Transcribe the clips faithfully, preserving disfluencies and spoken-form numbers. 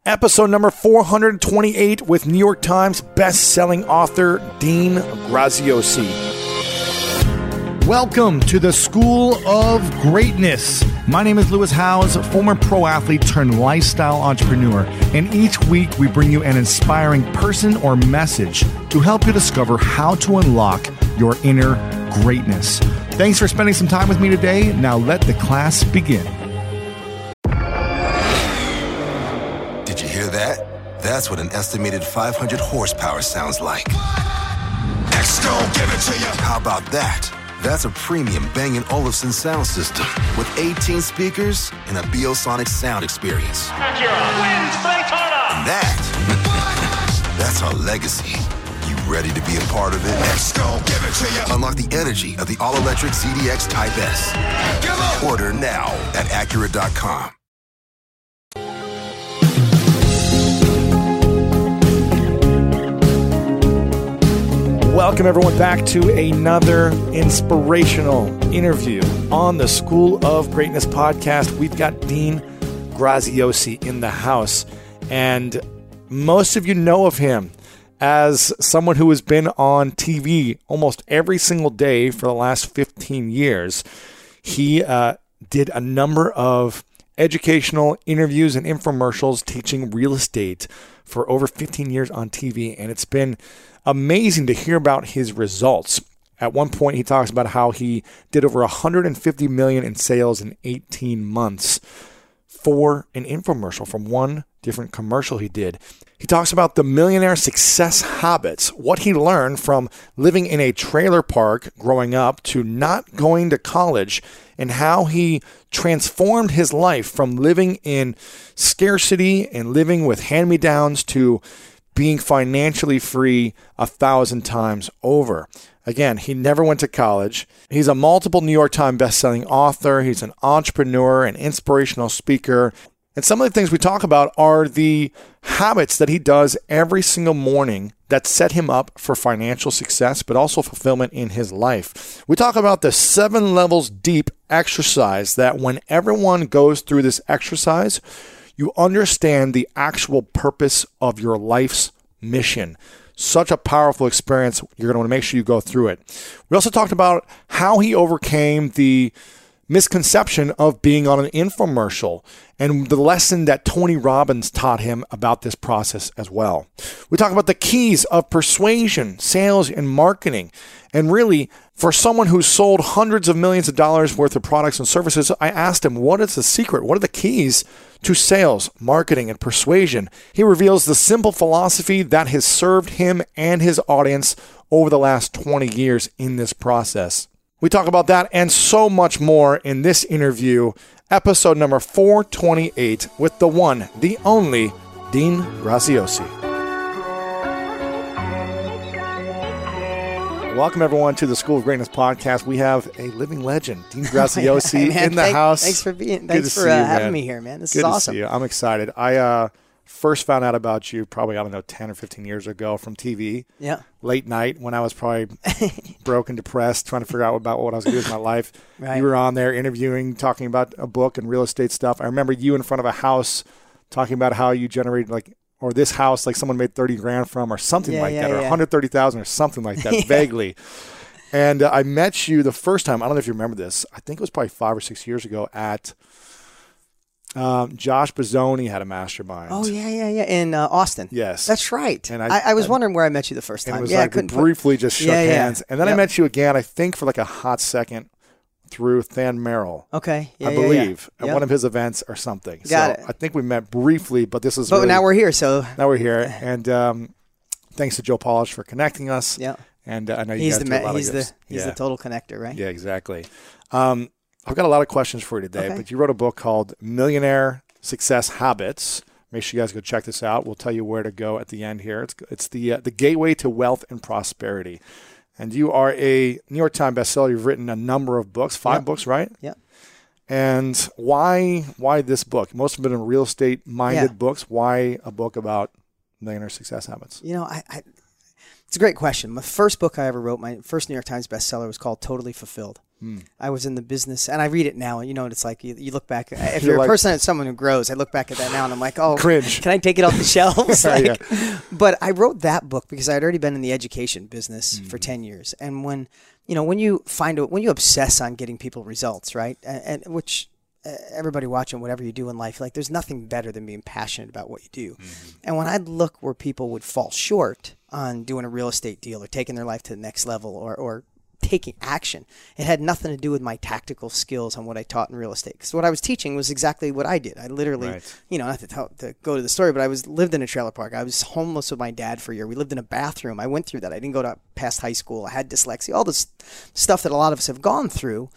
Episode number four hundred twenty-eight with New York Times best-selling author Dean Graziosi. Welcome to the School of Greatness. My name is Lewis Howes, former pro athlete turned lifestyle entrepreneur, and each week we bring you an inspiring person or message to help you discover how to unlock your inner greatness. Thanks for spending some time with me today. Now let the class begin. Did you hear that? That's what an estimated five hundred horsepower sounds like. Next, don't give it to you. How about that? That's a premium Bang and Olufsen sound system with eighteen speakers and a Biosonic sound experience. Acura wins Daytona. And that, that's our legacy. You ready to be a part of it? Let's go, give it to you. Unlock the energy of the all-electric Z D X Type S. Give up. Order now at Acura dot com. Welcome, everyone, back to another inspirational interview on the School of Greatness podcast. We've got Dean Graziosi in the house, and most of you know of him as someone who has been on T V almost every single day for the last fifteen years. He uh, did a number of educational interviews and infomercials teaching real estate for over fifteen years on T V, and it's been amazing to hear about his results. At one point, he talks about how he did over one hundred fifty million dollars in sales in eighteen months for an infomercial from one different commercial he did. He talks about the millionaire success habits, what he learned from living in a trailer park growing up to not going to college, and how he transformed his life from living in scarcity and living with hand-me-downs to being financially free a thousand times over. Again, he never went to college. He's a multiple New York Times bestselling author. He's an entrepreneur, an inspirational speaker. And some of the things we talk about are the habits that he does every single morning that set him up for financial success, but also fulfillment in his life. We talk about the seven levels deep exercise that when everyone goes through this exercise, you understand the actual purpose of your life's mission. Such a powerful experience. You're going to want to make sure you go through it. We also talked about how he overcame the misconception of being on an infomercial and the lesson that Tony Robbins taught him about this process as well. We talk about the keys of persuasion, sales, and marketing. And really, for someone who's sold hundreds of millions of dollars worth of products and services, I asked him, what is the secret? What are the keys to sales, marketing, and persuasion? He reveals the simple philosophy that has served him and his audience over the last twenty years in this process. We talk about that and so much more in this interview, episode number four twenty-eight, with the one, the only, Dean Graziosi. Welcome, everyone, to the School of Greatness podcast. We have a living legend, Dean Graziosi, man, in the thank, house. Thanks for being. Good Thanks to for see uh, you, having man. me here, man. This Good is to awesome. see you. I'm excited. I uh, first found out about you probably, I don't know, ten or fifteen years ago from T V. Yeah. Late night when I was probably broke and depressed, trying to figure out about what I was going to do with my life. Right. You were on there interviewing, talking about a book and real estate stuff. I remember you in front of a house talking about how you generated like, or this house, like someone made thirty grand from, or something Yeah, like yeah, that, or yeah. one hundred thirty thousand or something like that, Yeah. vaguely. And uh, I met you the first time, I don't know if you remember this, I think it was probably five or six years ago at um, Josh Bozzoni had a mastermind. Oh yeah, yeah, yeah. In uh, Austin. Yes. That's right. And And I- I, I was I- wondering where I met you the first And time. it was yeah, I like we couldn't put- briefly just shook Yeah, yeah. hands. And then I Yep. met you again, I think for like a hot second through Than Merrill. Okay. Yeah, I yeah, yeah. believe, at Yep. one of his events or something. Got so it. I think we met briefly, but this is But really, now we're here, so now we're here. And um, thanks to Joe Polish for connecting us. yeah. And uh, I know you He's guys the do a ma- lot he's of the good- he's yeah. the total connector, right? Yeah, exactly. Um, I've got a lot of questions for you today, Okay. but you wrote a book called Millionaire Success Habits. Make sure you guys go check this out. We'll tell you where to go at the end here. It's it's the uh, the gateway to wealth and prosperity. And you are a New York Times bestseller. You've written a number of books, five Yep. books, right? Yep. And why why this book? Most of them have been real estate minded Yeah. books. Why a book about millionaire success habits? You know, I, I it's a great question. My first book I ever wrote, my first New York Times bestseller, was called Totally Fulfilled. Hmm. I was in the business, and I read it now, and you know what it's like. You, you look back, if You're you're like- a person, someone who grows, I look back at that now, and I'm like, oh, Cringe. can I take it off the shelves? Like, Yeah. But I wrote that book because I had already been in the education business Hmm. for ten years, and when you know when you find a, when you obsess on getting people results, right, and, and which uh, everybody watching whatever you do in life, like there's nothing better than being passionate about what you do. Mm-hmm. And when I'd look where people would fall short on doing a real estate deal or taking their life to the next level or or taking action, it had nothing to do with my tactical skills on what I taught in real estate. Because what I was teaching was exactly what I did. I literally, Right. you know, not to, tell, to go to the story, but I was lived in a trailer park. I was homeless with my dad for a year. We lived in a bathroom. I went through that. I didn't go to past high school. I had dyslexia, all this stuff that a lot of us have gone through.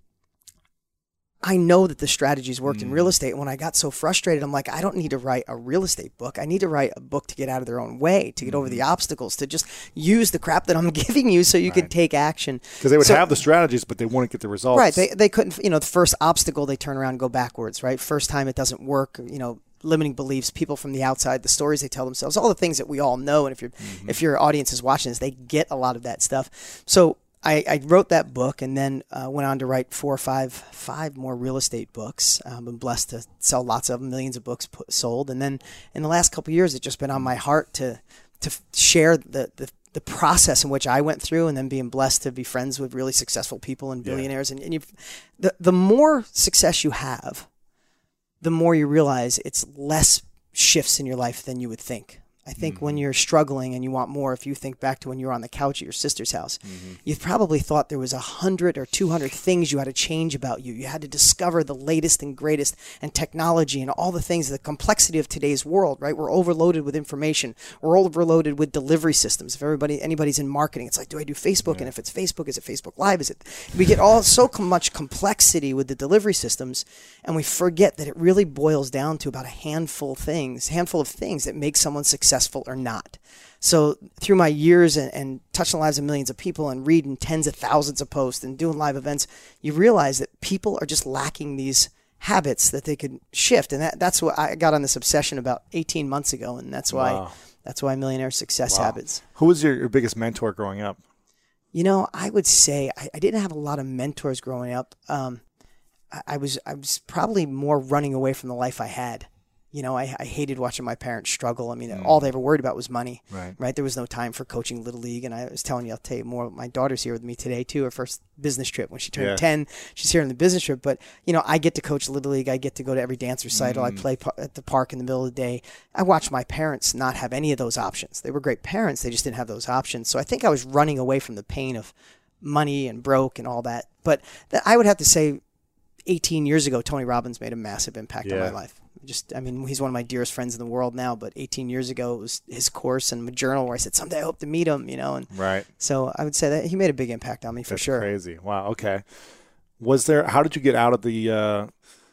I know that the strategies worked mm. in real estate. And when I got so frustrated, I'm like, I don't need to write a real estate book. I need to write a book to get out of their own way, to get mm. over the obstacles, to just use the crap that I'm giving you so you right. can take action. Because they would so, have the strategies, but they wouldn't get the results. Right. They, they couldn't, you know, the first obstacle, they turn around and go backwards, right? First time it doesn't work, you know, limiting beliefs, people from the outside, the stories they tell themselves, all the things that we all know. And if, you're, mm-hmm. if your audience is watching this, they get a lot of that stuff. So I, I wrote that book and then uh, went on to write four or five, five more real estate books. I've um, been blessed to sell lots of them, millions of books put, sold. And then in the last couple of years, it's just been on my heart to to share the, the, the process in which I went through, and then being blessed to be friends with really successful people and billionaires. Yeah. And, and you've, the, the more success you have, the more you realize it's less shifts in your life than you would think. I think mm-hmm. when you're struggling and you want more, if you think back to when you were on the couch at your sister's house, mm-hmm. you probably thought there was a hundred or two hundred things you had to change about you. You had to discover the latest and greatest and technology and all the things, the complexity of today's world, right? We're overloaded with information. We're overloaded with delivery systems. If everybody, anybody's in marketing, it's like, do I do Facebook? Yeah. And if it's Facebook, is it Facebook Live? Is it, we get all so much complexity with the delivery systems, and we forget that it really boils down to about a handful of things, handful of things that make someone successful. Successful or not. So through my years and, and touching the lives of millions of people and reading tens of thousands of posts and doing live events, you realize that people are just lacking these habits that they could shift. And that, that's what I got on this obsession about eighteen months ago. And that's why, wow. that's why Millionaire Success wow. Habits. Who was your, your biggest mentor growing up? You know, I would say I, I didn't have a lot of mentors growing up. Um, I, I was, I was probably more running away from the life I had. You know, I, I hated watching my parents struggle. I mean, mm. all they ever worried about was money, right. right? There was no time for coaching Little League. And I was telling you, I'll tell you more. My daughter's here with me today, too, her first business trip. When she turned yeah. ten, she's here on the business trip. But, you know, I get to coach Little League. I get to go to every dance recital. Mm. I play pa- at the park in the middle of the day. I watched my parents not have any of those options. They were great parents. They just didn't have those options. So I think I was running away from the pain of money and broke and all that. But that, I would have to say eighteen years ago, Tony Robbins made a massive impact yeah. on my life. Just, I mean, he's one of my dearest friends in the world now, but eighteen years ago, it was his course and my journal where I said, someday I hope to meet him, you know? And right. So I would say that he made a big impact on me for That's sure. Crazy. Wow. Okay. Was there, how did you get out of the, uh,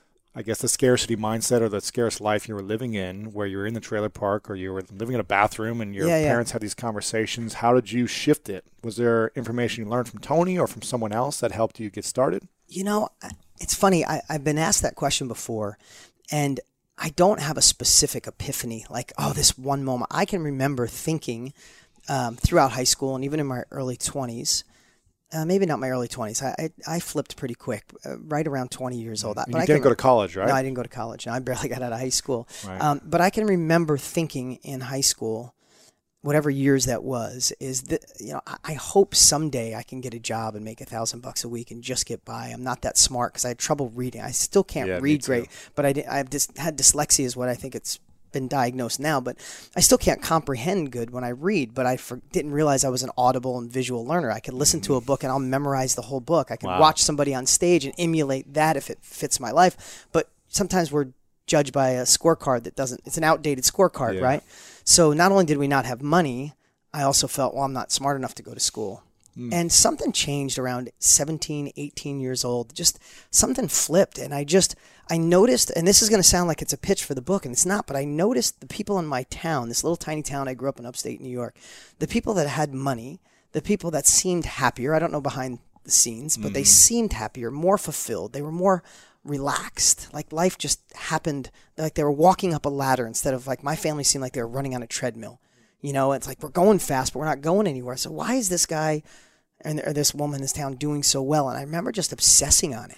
I guess the scarcity mindset or the scarce life you were living in, where you were in the trailer park or you were living in a bathroom and your yeah, parents yeah. had these conversations? How did you shift it? Was there information you learned from Tony or from someone else that helped you get started? You know, it's funny. I, I've been asked that question before, and I don't have a specific epiphany, like, oh, this one moment. I can remember thinking um, throughout high school and even in my early twenties, uh, maybe not my early twenties. I, I, I flipped pretty quick, uh, right around twenty years old. And but you I didn't can, go to college, right? No, I didn't go to college. No, I barely got out of high school. Right. Um, but I can remember thinking in high school, whatever years that was, is that, you know, I, I hope someday I can get a job and make a thousand bucks a week and just get by. I'm not that smart because I had trouble reading. I still can't yeah, read great, but I did, I've just had dyslexia is what I think it's been diagnosed now, but I still can't comprehend good when I read, but I for, didn't realize I was an audible and visual learner. I could listen mm-hmm. to a book and I'll memorize the whole book. I can wow. watch somebody on stage and emulate that if it fits my life. But sometimes we're judged by a scorecard that doesn't, it's an outdated scorecard, yeah. right? So not only did we not have money, I also felt, well, I'm not smart enough to go to school. Mm. And something changed around seventeen, eighteen years old. Just something flipped. And I just, I noticed, and this is going to sound like it's a pitch for the book, and it's not, but I noticed the people in my town, this little tiny town I grew up in upstate New York, the people that had money, the people that seemed happier, I don't know behind the scenes, but mm. they seemed happier, more fulfilled. They were more relaxed. Like life just happened, like they were walking up a ladder instead of like my family seemed like they were running on a treadmill. You know, it's like we're going fast, but we're not going anywhere. So why is this guy and or this woman in this town doing so well. And I remember just obsessing on it.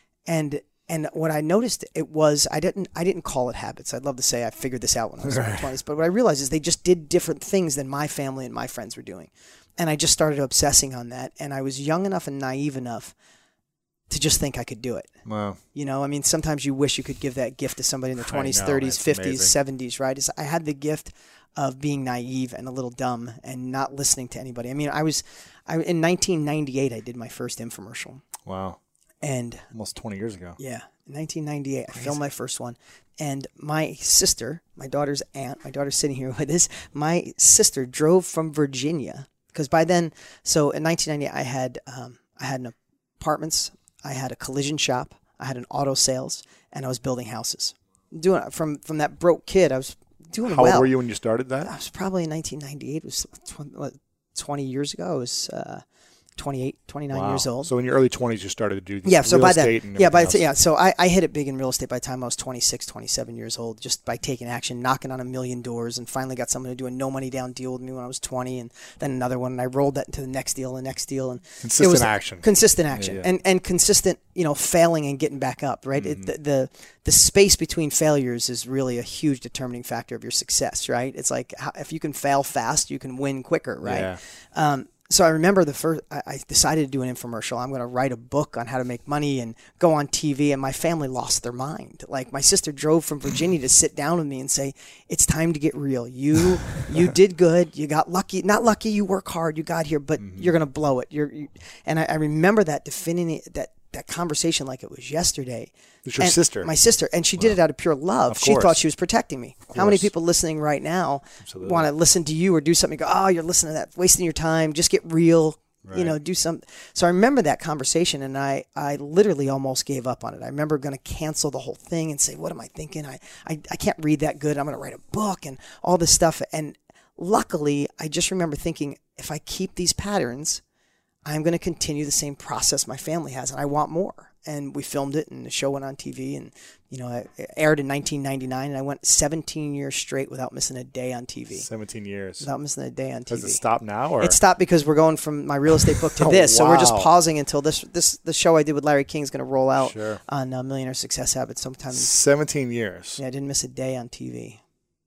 And and what I noticed, it was, I didn't I didn't call it habits. I'd love to say I figured this out when I was in my twenties. But what I realized is they just did different things than my family and my friends were doing. And I just started obsessing on that. And I was young enough and naive enough to just think I could do it. Wow. You know, I mean, sometimes you wish you could give that gift to somebody in their twenties, know, thirties, it's fifties, amazing. seventies, right? It's, I had the gift of being naive and a little dumb and not listening to anybody. I mean, I was, I, in nineteen ninety-eight, I did my first infomercial. Wow. And Almost twenty years ago. yeah, in nineteen ninety-eight, I filmed my first one. And my sister, my daughter's aunt, my daughter's sitting here with this, my sister drove from Virginia. Because by then, so in nineteen ninety-eight, I had, um, I had an apartments, I had a collision shop, I had an auto sales, and I was building houses. Doing from from that broke kid, I was doing How well. old were you when you started that? I was probably in nineteen ninety-eight. It was twenty, what, twenty years ago. I was uh, twenty-eight, twenty-nine Wow. years old. So in your early twenties, you started to do Yeah, so real by estate then, and yeah, by everything the, yeah, else. so I, I hit it big in real estate by the time I was twenty-six, twenty-seven years old, just by taking action, knocking on a million doors, and finally got someone to do a no money down deal with me when I was twenty, and then another one, and I rolled that into the next deal, the next deal, and Consistent it was action. consistent action, yeah. and and consistent, you know, failing and getting back up, right? Mm-hmm. It, the, the the space between failures is really a huge determining factor of your success, right? It's like how, if you can fail fast, you can win quicker, right? Yeah. Um, so I remember the first, I, I decided to do an infomercial. I'm going to write a book on how to make money and go on T V. And my family lost their mind. Like my sister drove from Virginia to sit down with me and say, it's time to get real. You, you did good. You got lucky, not lucky. You work hard. You got here, but Mm-hmm. you're going to blow it. You're, you, and I, I remember that defining that, that conversation like it was yesterday. It's your And sister. My sister. And she did it out of pure love. Of She course. thought she was protecting me. How many course. people listening right now Absolutely. want to listen to you or do something, go, oh, you're listening to that, wasting your time. Just get real. You know, do some. So I remember that conversation, and I, I literally almost gave up on it. I remember going to cancel the whole thing and say, what am I thinking? I, I, I can't read that good. I'm going to write a book and all this stuff. And luckily, I just remember thinking, if I keep these patterns, I'm going to continue the same process my family has, and I want more. And we filmed it, and the show went on T V, and you know, it aired in nineteen ninety-nine, and I went seventeen years straight without missing a day on T V. seventeen years. Without missing a day on T V. Does it stop now? Or? It stopped because we're going from my real estate book to Oh, this, so we're just wow. pausing until this this the show I did with Larry King is going to roll out Sure. on uh, Millionaire Success Habits sometime. seventeen years. Yeah, I didn't miss a day on T V.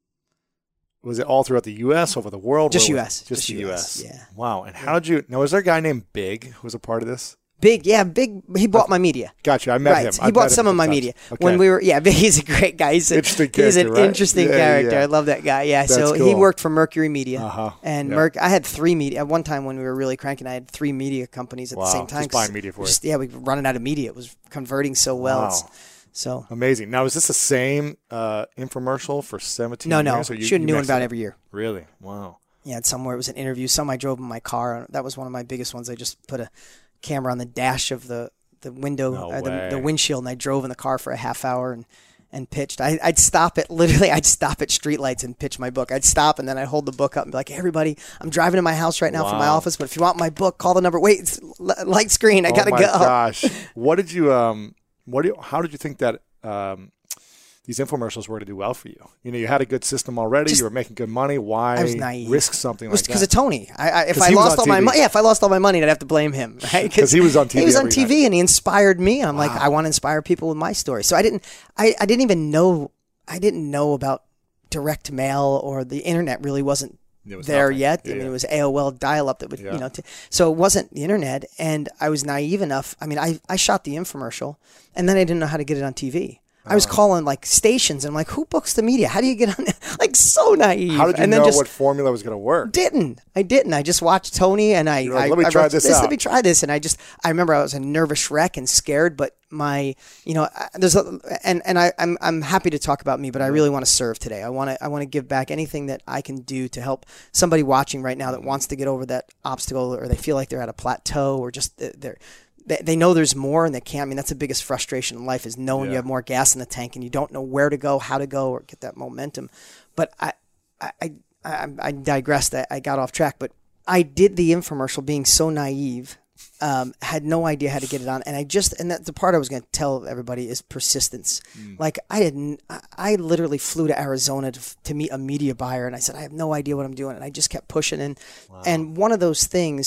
Was it all throughout the U S, over the world? Just Where U was- S, Just, just the U U S, S. yeah. Wow. And how did you? Now, was there a guy named Big who was a part of this? Big, yeah, big. He bought my media. Gotcha. I met Right, him. he I've bought met him some a of my couple media times. when Okay. we were. Yeah, but he's a great guy. He's, a, Interesting he's an character, right? interesting Yeah, character. yeah. I love that guy. Yeah, That's so he cool. worked for Mercury Media, Uh-huh. and Yeah. Merc. I had three media at one time when we were really cranking. I had three media companies at Wow, the same just time. 'cause buying media for just, Yeah, we were running out of media. It was converting so well. Wow. It's, so Amazing. Now, is this the same uh, infomercial for seventeen no, no, years? or you- shoot a you new one mixed about it? every year. Really? Wow. Yeah, it's somewhere it was an interview. Some I drove in my car. That was one of my biggest ones. I just put a camera on the dash of the the window, No uh, the, the way. windshield, and I drove in the car for a half hour and, and pitched. I, I'd stop at literally, I'd stop at streetlights and pitch my book. I'd stop and then I'd hold the book up and be like, hey, everybody, I'm driving to my house right now from my Wow. office, but if you want my book, call the number. Wait, it's l- light screen. I oh gotta my go. gosh. What did you um? What do you, how did you think that um? These infomercials were to do well for you. You know, you had a good system already. Just- you were making good money. Why I was naive. risk something It was like because that? of Tony. I, I, if 'Cause I he was lost on all my T V. money, yeah, if I lost all my money, I'd have to blame him, right? 'Cause he was on T V He was on every T V, night. and he inspired me. And I'm like, I want to inspire people with my story. So I didn't, I, I didn't even know, I didn't know about direct mail or the internet. Really wasn't It was there nothing. yet. Yeah, I mean, yeah. it was A O L dial-up that would, Yeah. you know. T- so it wasn't the internet, and I was naive enough. I mean, I I shot the infomercial, and then I didn't know how to get it on T V. I was calling like stations and I'm like, who books the media? How do you get on? Like so naive. How did you and know then just what formula was going to work? didn't. I didn't. I just watched Tony and I, You're like, I "Let me I try wrote this Let out." me try this. And I just, I remember I was a nervous wreck and scared, but my, you know, I- there's a, and, and I, I'm, I'm happy to talk about me, but I really want to serve today. I want to, I want to give back anything that I can do to help somebody watching right now that wants to get over that obstacle, or they feel like they're at a plateau, or just they're, they, they know there's more and they can't. I mean, that's the biggest frustration in life, is knowing Yeah. you have more gas in the tank and you don't know where to go, how to go, or get that momentum. But I, I, I, I, I digressed. I, I got off track, but I did the infomercial being so naive, um, had no idea how to get it on. And I just, and that's the part I was going to tell everybody is persistence. Mm. Like I didn't, I, I literally flew to Arizona to, to meet a media buyer, and I said, I have no idea what I'm doing. And I just kept pushing. And, and one of those things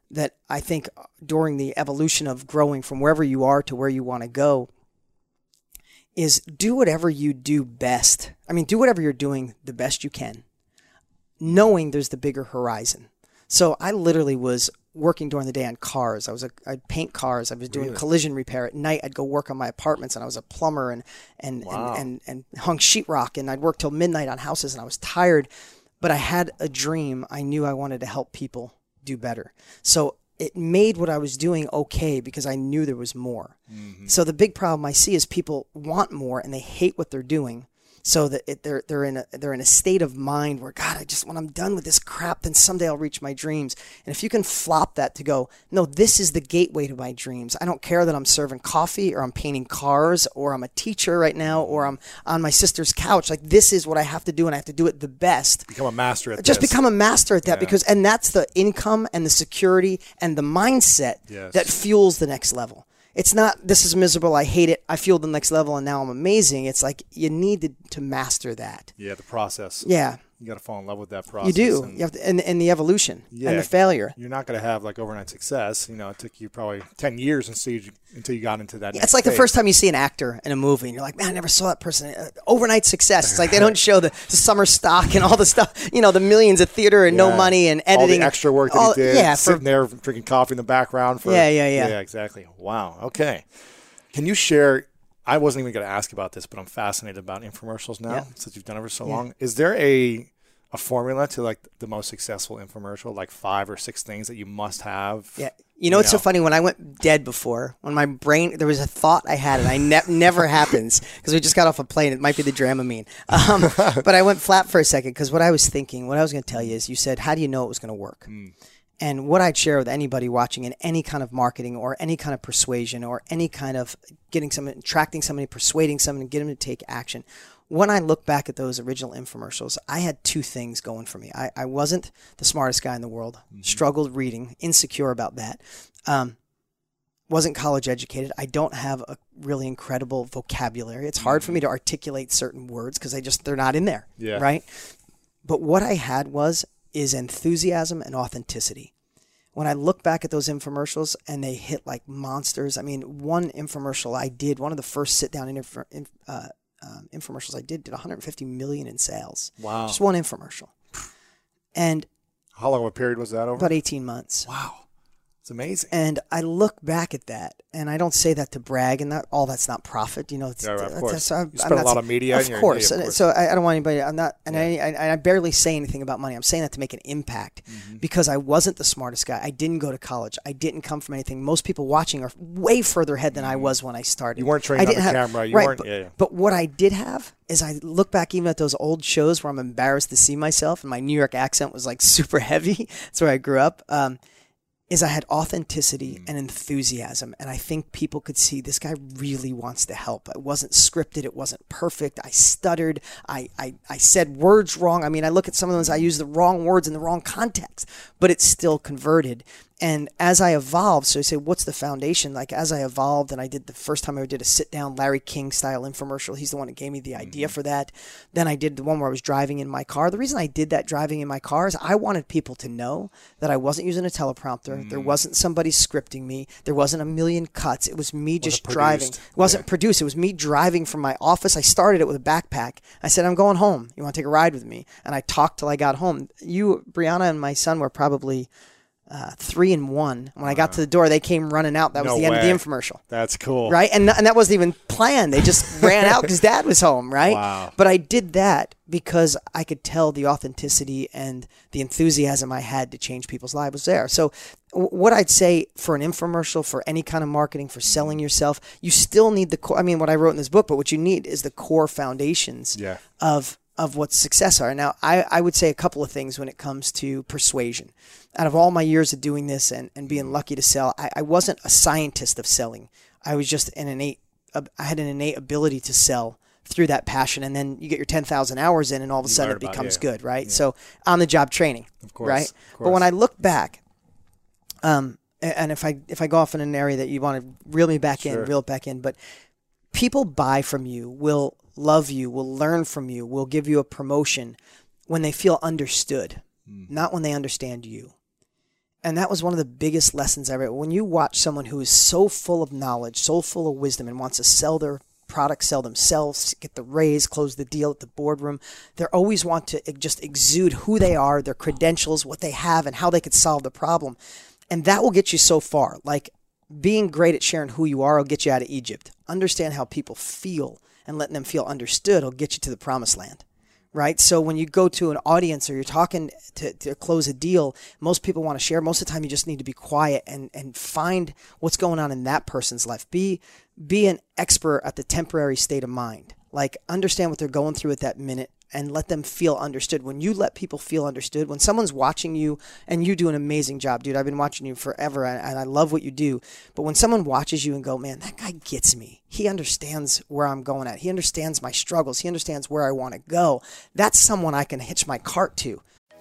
that I think during the evolution of growing from wherever you are to where you want to go is do whatever you do best. I mean, do whatever you're doing the best you can, knowing there's the bigger horizon. So I literally was working during the day on cars. I was a, I'd paint cars. I was doing Really? collision repair at night. I'd go work on my apartments, and I was a plumber and and, Wow. and, and and hung sheetrock, and I'd work till midnight on houses, and I was tired, but I had a dream. I knew I wanted to help people do better. So it made what I was doing okay because I knew there was more. Mm-hmm. So the big problem I see is people want more and they hate what they're doing. So that it, they're they're in a they're in a state of mind where, God, I just when I'm done with this crap, then someday I'll reach my dreams. And if you can flop that to go, no, this is the gateway to my dreams. I don't care that I'm serving coffee or I'm painting cars or I'm a teacher right now or I'm on my sister's couch. Like, this is what I have to do, and I have to do it the best. Become a master at Just this. become a master at that Yeah. because and that's the income and the security and the mindset Yes. that fuels the next level. It's not, this is miserable, I hate it, I feel the next level, and now I'm amazing. It's like you need to, to master that. Yeah, the process. Yeah, You got to fall in love with that process. you do. And You have to, and, and the evolution Yeah. and the failure. You're not going to have like overnight success. You know, it took you probably ten years until you, until you got into that. It's next like the phase. first time you see an actor in a movie, and you're like, man, I never saw that person. Uh, overnight success. It's like they don't show the, the summer stock and all the stuff, you know, the millions of theater and no Yeah. money and editing. All the extra work that all- he did. Yeah, for, sitting there drinking coffee in the background. For, Yeah, yeah, yeah. Yeah, exactly. Wow. Okay. Can you share? I wasn't even going to ask about this, but I'm fascinated about infomercials now Yeah. since you've done it for so Yeah. long. Is there a a formula to like the most successful infomercial, like five or six things that you must have? Yeah. You know, it's so know. funny. When I went dead before, when my brain, there was a thought I had, and I ne- never happens because we just got off a plane. It might be the Dramamine. Um, but I went flat for a second because what I was thinking, what I was going to tell you is you said, how do you know it was going to work? Mm. And what I'd share with anybody watching in any kind of marketing or any kind of persuasion or any kind of getting someone, attracting somebody, persuading someone, get them to take action. When I look back at those original infomercials, I had two things going for me. I, I wasn't the smartest guy in the world, mm-hmm. struggled reading, insecure about that, um, wasn't college educated. I don't have a really incredible vocabulary. It's hard mm-hmm. for me to articulate certain words because they just, they're not in there, Yeah. right? But what I had was, is enthusiasm and authenticity. When I look back at those infomercials and they hit like monsters, I mean, one infomercial I did, one of the first sit-down inf- uh, um, infomercials I did, did one hundred fifty million in sales. Wow. Just one infomercial. And How long of a period was that over? about eighteen months. Wow. It's amazing. And I look back at that, and I don't say that to brag, and that all that's not profit, you know. It's, Yeah, right, of it's- course. so I'm- You I'm spend a not lot saying- of media of in your- course. yeah, of And course. So I, I don't want anybody. I'm not, and Yeah. I, I, I barely say anything about money. I'm saying that to make an impact Mm-hmm. because I wasn't the smartest guy. I didn't go to college. I didn't come from anything. Most people watching are way further ahead than I was when I started. You weren't trained I on didn't the have- camera. You right, weren't- But, yeah, yeah. but what I did have is I look back even at those old shows where I'm embarrassed to see myself, and my New York accent was like super heavy. That's where I grew up. Um, is I had authenticity and enthusiasm. And I think people could see this guy really wants to help. It wasn't scripted. It wasn't perfect. I stuttered. I, I, I said words wrong. I mean, I look at some of those, I use the wrong words in the wrong context, but it's still converted. And as I evolved, so you say, what's the foundation? Like as I evolved and I did the first time I did a sit down Larry King style infomercial, he's the one that gave me the idea for that. Then I did the one where I was driving in my car. The reason I did that driving in my car is I wanted people to know that I wasn't using a teleprompter. Mm. There wasn't somebody scripting me. There wasn't a million cuts. It was me just produced. driving. It wasn't Yeah. produced. It was me driving from my office. I started it with a backpack. I said, I'm going home. You want to take a ride with me? And I talked till I got home. You, Brianna, and my son were probably Uh, three and one. When I got to the door, they came running out. That was No the end way. of the infomercial. That's cool. Right? And, and that wasn't even planned. They just ran out because dad was home, right? Wow. But I did that because I could tell the authenticity and the enthusiasm I had to change people's lives was there. So w- what I'd say for an infomercial, for any kind of marketing, for selling yourself, you still need the core. I mean, what I wrote in this book, but what you need is the core foundations Yeah. of of what success are. Now, I, I would say a couple of things when it comes to persuasion. Out of all my years of doing this and, and being lucky to sell, I, I wasn't a scientist of selling. I was just an innate, I had an innate ability to sell through that passion. And then you get your ten thousand hours in and all of a sudden learn it about- becomes yeah. good, right? Yeah. So on the job training, Of course, right? of But when course. I look back, um, a- and if I, if I go off in an area that you want to reel me back Sure. in, reel it back in, but people buy from you, will love you, will learn from you, will give you a promotion when they feel understood, Mm. not when they understand you. And that was one of the biggest lessons ever. When you watch someone who is so full of knowledge, so full of wisdom, and wants to sell their product, sell themselves, get the raise, close the deal at the boardroom, they always want to just exude who they are, their credentials, what they have, and how they could solve the problem. And that will get you so far. Like, being great at sharing who you are will get you out of Egypt. Understand how people feel and letting them feel understood will get you to the promised land, right? So when you go to an audience or you're talking to, to close a deal, most people want to share. Most of the time you just need to be quiet and, and find what's going on in that person's life. Be, be an expert at the temporary state of mind. Like, understand what they're going through at that minute and let them feel understood. When you let people feel understood, when someone's watching you, and you do an amazing job, dude, I've been watching you forever and I love what you do. But when someone watches you and go, man, that guy gets me. He understands where I'm going at. He understands my struggles. He understands where I want to go. That's someone I can hitch my cart to.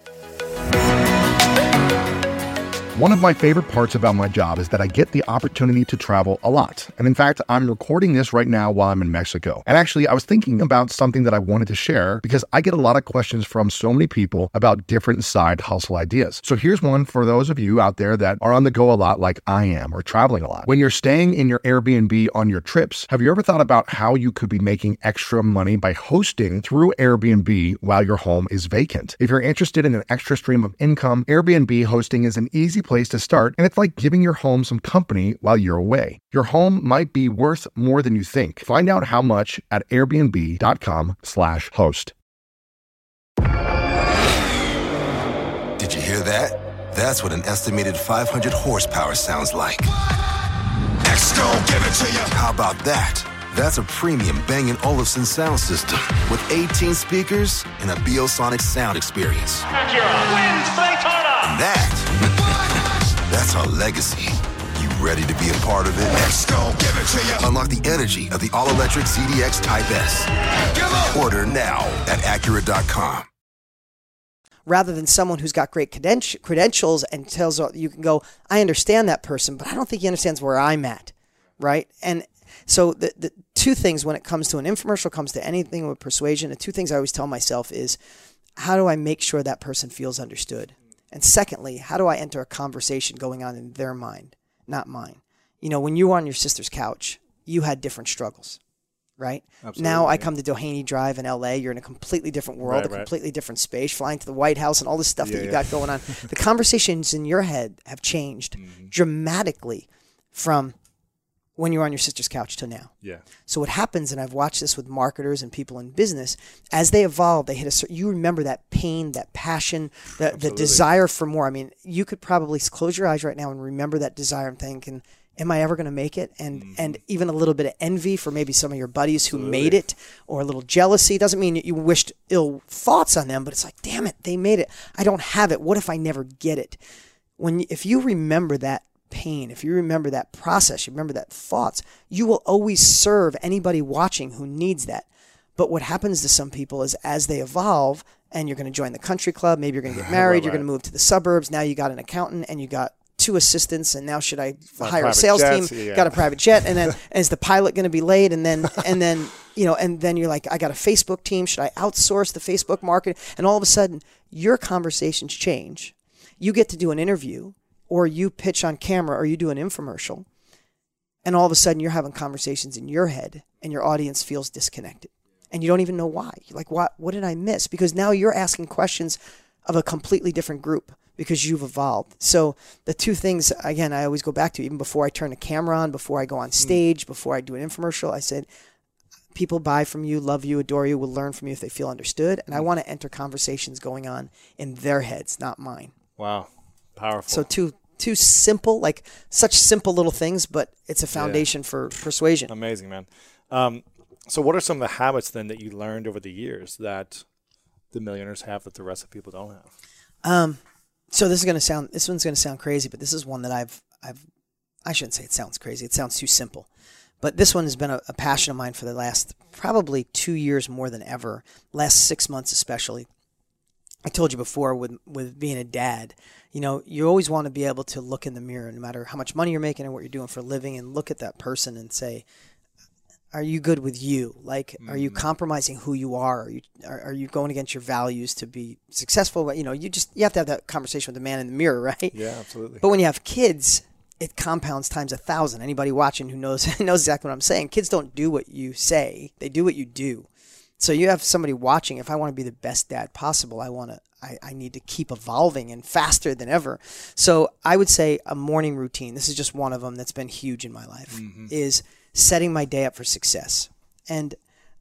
One of my favorite parts about my job is that I get the opportunity to travel a lot. And in fact, I'm recording this right now while I'm in Mexico. And actually, I was thinking about something that I wanted to share because I get a lot of questions from so many people about different side hustle ideas. So here's one for those of you out there that are on the go a lot like I am, or traveling a lot. When you're staying in your Airbnb on your trips, have you ever thought about how you could be making extra money by hosting through Airbnb while your home is vacant? If you're interested in an extra stream of income, Airbnb hosting is an easy place to start, and it's like giving your home some company while you're away. Your home might be worth more than you think. Find out how much at airbnb.com slash host. Did you hear that? That's what an estimated five hundred horsepower sounds like. Next, don't give it to you. How about that? That's a premium Bang and Olufsen sound system with eighteen speakers and a Biosonic sound experience. Acura wins Daytona. And that, that's our legacy. You ready to be a part of it? Let's go, give it to you. Unlock the energy of the all-electric Z D X Type S. Order now at Acura dot com. Rather than someone who's got great credenti- credentials and tells you can go, I understand that person, but I don't think he understands where I'm at, right? And so the, the two things when it comes to an infomercial, comes to anything with persuasion, the two things I always tell myself is, how do I make sure that person feels understood? And secondly, how do I enter a conversation going on in their mind, not mine? You know, when you were on your sister's couch, you had different struggles, right? Absolutely, now I yeah. come to Doheny Drive in L A. You're in a completely different world, Right, a right. completely different space, flying to the White House and all this stuff Yeah, that you yeah. got going on. The conversations in your head have changed Mm-hmm. dramatically from when you were on your sister's couch to now. Yeah. So what happens, and I've watched this with marketers and people in business, as they evolve, they hit a certain, you remember that pain, that passion, the, the Absolutely. desire for more. I mean, you could probably close your eyes right now and remember that desire and thinking, am I ever going to make it? And Mm-hmm. and even a little bit of envy for maybe some of your buddies who made it, or a little jealousy. Doesn't mean you wished ill thoughts on them, but it's like, damn it, they made it. I don't have it. What if I never get it? When if you remember that pain, if you remember that process, you remember that thoughts, you will always serve anybody watching who needs that. But what happens to some people is as they evolve, and you're going to join the country club, maybe you're going to get married, Right, you're going right. to move to the suburbs, now you got an accountant and you got two assistants, and now should I Got hire a private sales jets, team? yeah. Got a private jet, and then is the pilot going to be late? And then and then you know, and then you're like, I got a Facebook team. Should I outsource the Facebook market? And all of a sudden, your conversations change. You get to do an interview, or you pitch on camera, or you do an infomercial, and all of a sudden you're having conversations in your head, and your audience feels disconnected, and you don't even know why. You're like, what? What did I miss? Because now you're asking questions of a completely different group, because you've evolved. So the two things, again, I always go back to, even before I turn the camera on, before I go on stage, before I do an infomercial, I said, people buy from you, love you, adore you, will learn from you if they feel understood. And I want to enter conversations going on in their heads, not mine. Wow. Powerful. So two two simple, like such simple little things, but it's a foundation for persuasion. Amazing, man. Um, so what are some of the habits then that you learned over the years that the millionaires have that the rest of people don't have? Um, so this is going to sound, this one's going to sound crazy, but this is one that I've, I've, I shouldn't say it sounds crazy. It sounds too simple, but this one has been a, a passion of mine for the last probably two years more than ever, last six months especially. I told you before with, with being a dad, you know, you always want to be able to look in the mirror, no matter how much money you're making and what you're doing for a living, and look at that person and say, are you good with you? Like, are you compromising who you are? Are you are, are you going against your values to be successful? You know, you just you have to have that conversation with the man in the mirror, right? Yeah, absolutely. But when you have kids, it compounds times a thousand. Anybody watching who knows knows exactly what I'm saying. Kids don't do what you say; they do what you do. So you have somebody watching. If I want to be the best dad possible, I want to. I, I need to keep evolving and faster than ever. So I would say a morning routine. This is just one of them that's been huge in my life. Mm-hmm. Is setting my day up for success. And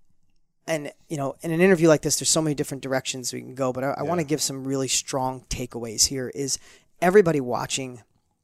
and you know, in an interview like this, there's so many different directions we can go. But I, I yeah. want to give some really strong takeaways here. Is everybody watching?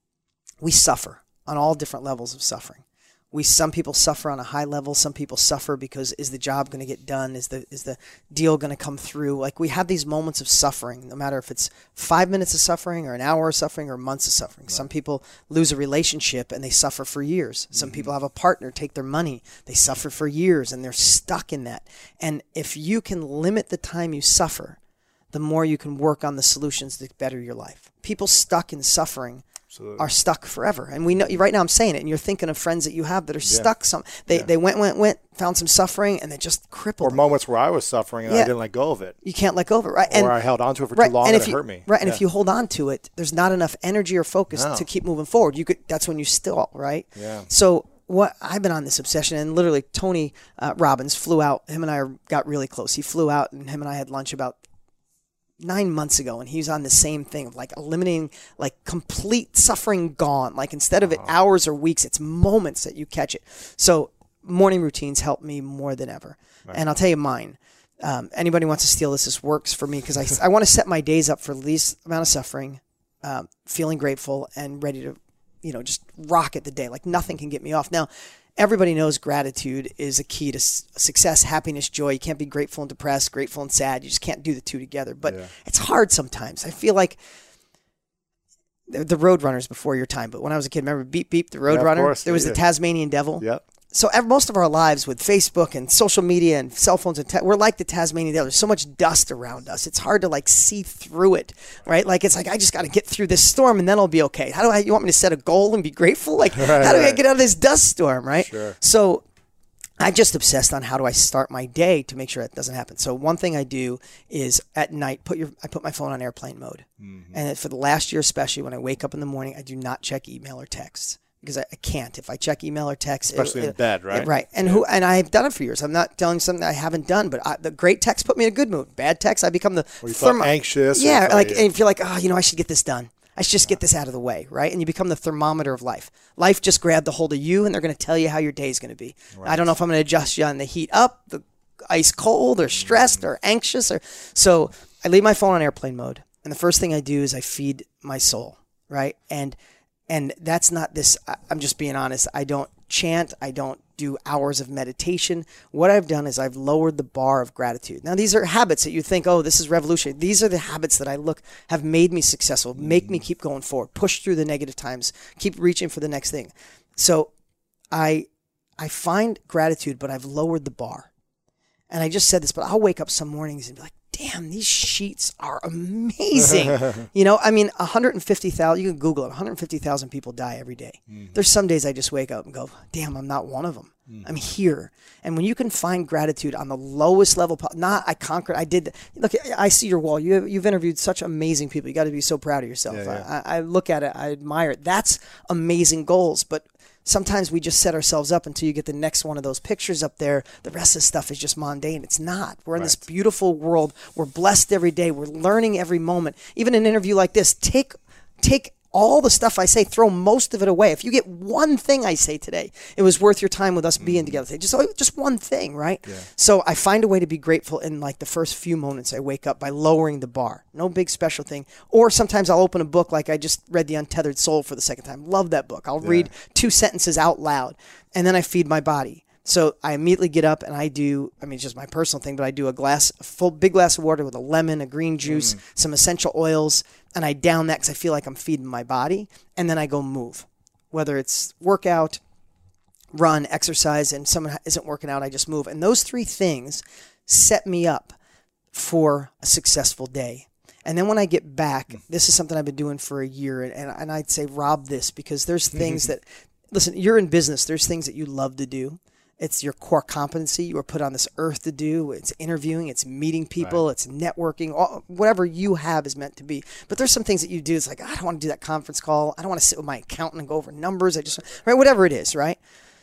We suffer on all different levels of suffering. We some people suffer on a high level. Some people suffer because is the job going to get done? Is the is the deal going to come through? Like we have these moments of suffering, no matter if it's five minutes of suffering or an hour of suffering or months of suffering. Right. Some people lose a relationship and they suffer for years. Some mm-hmm. people have a partner take their money. They suffer for years and they're stuck in that. And if you can limit the time you suffer, the more you can work on the solutions to better your life. People stuck in suffering Absolutely. Are stuck forever. And we know right now I'm saying it, and you're thinking of friends that you have that are yeah. stuck. Some they, yeah. they went, went, went, found some suffering, and they just crippled. Or them. moments where I was suffering and yeah. I didn't let go of it. You can't let go of it, right? Or and, I held on to it for right, too long and, and it you, hurt me. Right, and yeah. if you hold on to it, there's not enough energy or focus no. to keep moving forward. You could. That's when you stall, right? Yeah. So what I've been on this obsession, and literally Tony uh, Robbins flew out. Him and I got really close. He flew out, and him and I had lunch about nine months ago, and he was on the same thing of like eliminating like complete suffering gone. Like instead of it hours or weeks, it's moments that you catch it. So morning routines help me more than ever. Right. And I'll tell you mine. Um, anybody wants to steal this, this works for me because I, I want to set my days up for the least amount of suffering, um, feeling grateful and ready to, you know, just rocket the day. Like nothing can get me off. Now, everybody knows gratitude is a key to success, happiness, joy. You can't be grateful and depressed, grateful and sad. You just can't do the two together. But yeah. it's hard sometimes. I feel like the, the Roadrunners before your time. But when I was a kid, remember Beep Beep, the Roadrunner? Yeah, there was yeah. the Tasmanian Devil. Yep. So most of our lives with Facebook and social media and cell phones, and te- we're like the Tasmanian Devil. There's so much dust around us. It's hard to like see through it, right? Like it's like, I just got to get through this storm and then I'll be okay. How do I, you want me to set a goal and be grateful? Like right, how do right. I get out of this dust storm, right? Sure. So I just obsessed on how do I start my day to make sure it doesn't happen. So one thing I do is at night, put your I put my phone on airplane mode. Mm-hmm. And for the last year especially, when I wake up in the morning, I do not check email or text. Because I, I can't. If I check email or text, especially it, in bed, right? It, right. And yeah. who and I've done it for years. I'm not telling something I haven't done, but I, the great text put me in a good mood. Bad text, I become the or you thermo- anxious. Yeah, like and you feel like, oh, you know, I should get this done. I should just get this out of the way, right? And you become the thermometer of life. Life just grabbed a hold of you, and they're going to tell you how your day is going to be. Right. I don't know if I'm going to adjust you on the heat up, the ice cold, or stressed, or anxious, or so. I leave my phone on airplane mode, and the first thing I do is I feed my soul, right? And And that's not this, I'm just being honest. I don't chant. I don't do hours of meditation. What I've done is I've lowered the bar of gratitude. Now, these are habits that you think, oh, this is revolutionary. These are the habits that I look, have made me successful, make me keep going forward, push through the negative times, keep reaching for the next thing. So I, I find gratitude, but I've lowered the bar. And I just said this, but I'll wake up some mornings and be like, damn, these sheets are amazing. You know, I mean, one hundred fifty thousand, you can Google it, one hundred fifty thousand people die every day. Mm-hmm. There's some days I just wake up and go, damn, I'm not one of them. Mm-hmm. I'm here. And when you can find gratitude on the lowest level, not I conquered, I did, look, I see your wall. You, you've interviewed such amazing people. You got to be so proud of yourself. Yeah, yeah. I, I look at it, I admire it. That's amazing goals. But sometimes we just set ourselves up until you get the next one of those pictures up there. The rest of the stuff is just mundane. It's not. We're in right. this beautiful world. We're blessed every day. We're learning every moment. Even an interview like this, take take all the stuff I say, throw most of it away. If you get one thing I say today, it was worth your time with us being together today. Just, just one thing, right? Yeah. So I find a way to be grateful in like the first few moments I wake up by lowering the bar. No big special thing. Or sometimes I'll open a book like I just read The Untethered Soul for the second time. Love that book. I'll yeah. read two sentences out loud, and then I feed my body. So I immediately get up and I do, I mean, it's just my personal thing, but I do a glass, a full big glass of water with a lemon, a green juice, mm. some essential oils, and I down that because I feel like I'm feeding my body, and then I go move. Whether it's workout, run, exercise, and someone isn't working out, I just move. And those three things set me up for a successful day. And then when I get back, this is something I've been doing for a year, and, and I'd say rob this because there's things that, listen, you're in business, there's things that you love to do. It's your core competency you were put on this earth to do. It's interviewing, it's meeting people, right. It's networking, all, whatever you have is meant to be. But there's some things that you do. It's like, I don't want to do that conference call. I don't want to sit with my accountant and go over numbers. I just, right, whatever it is, right?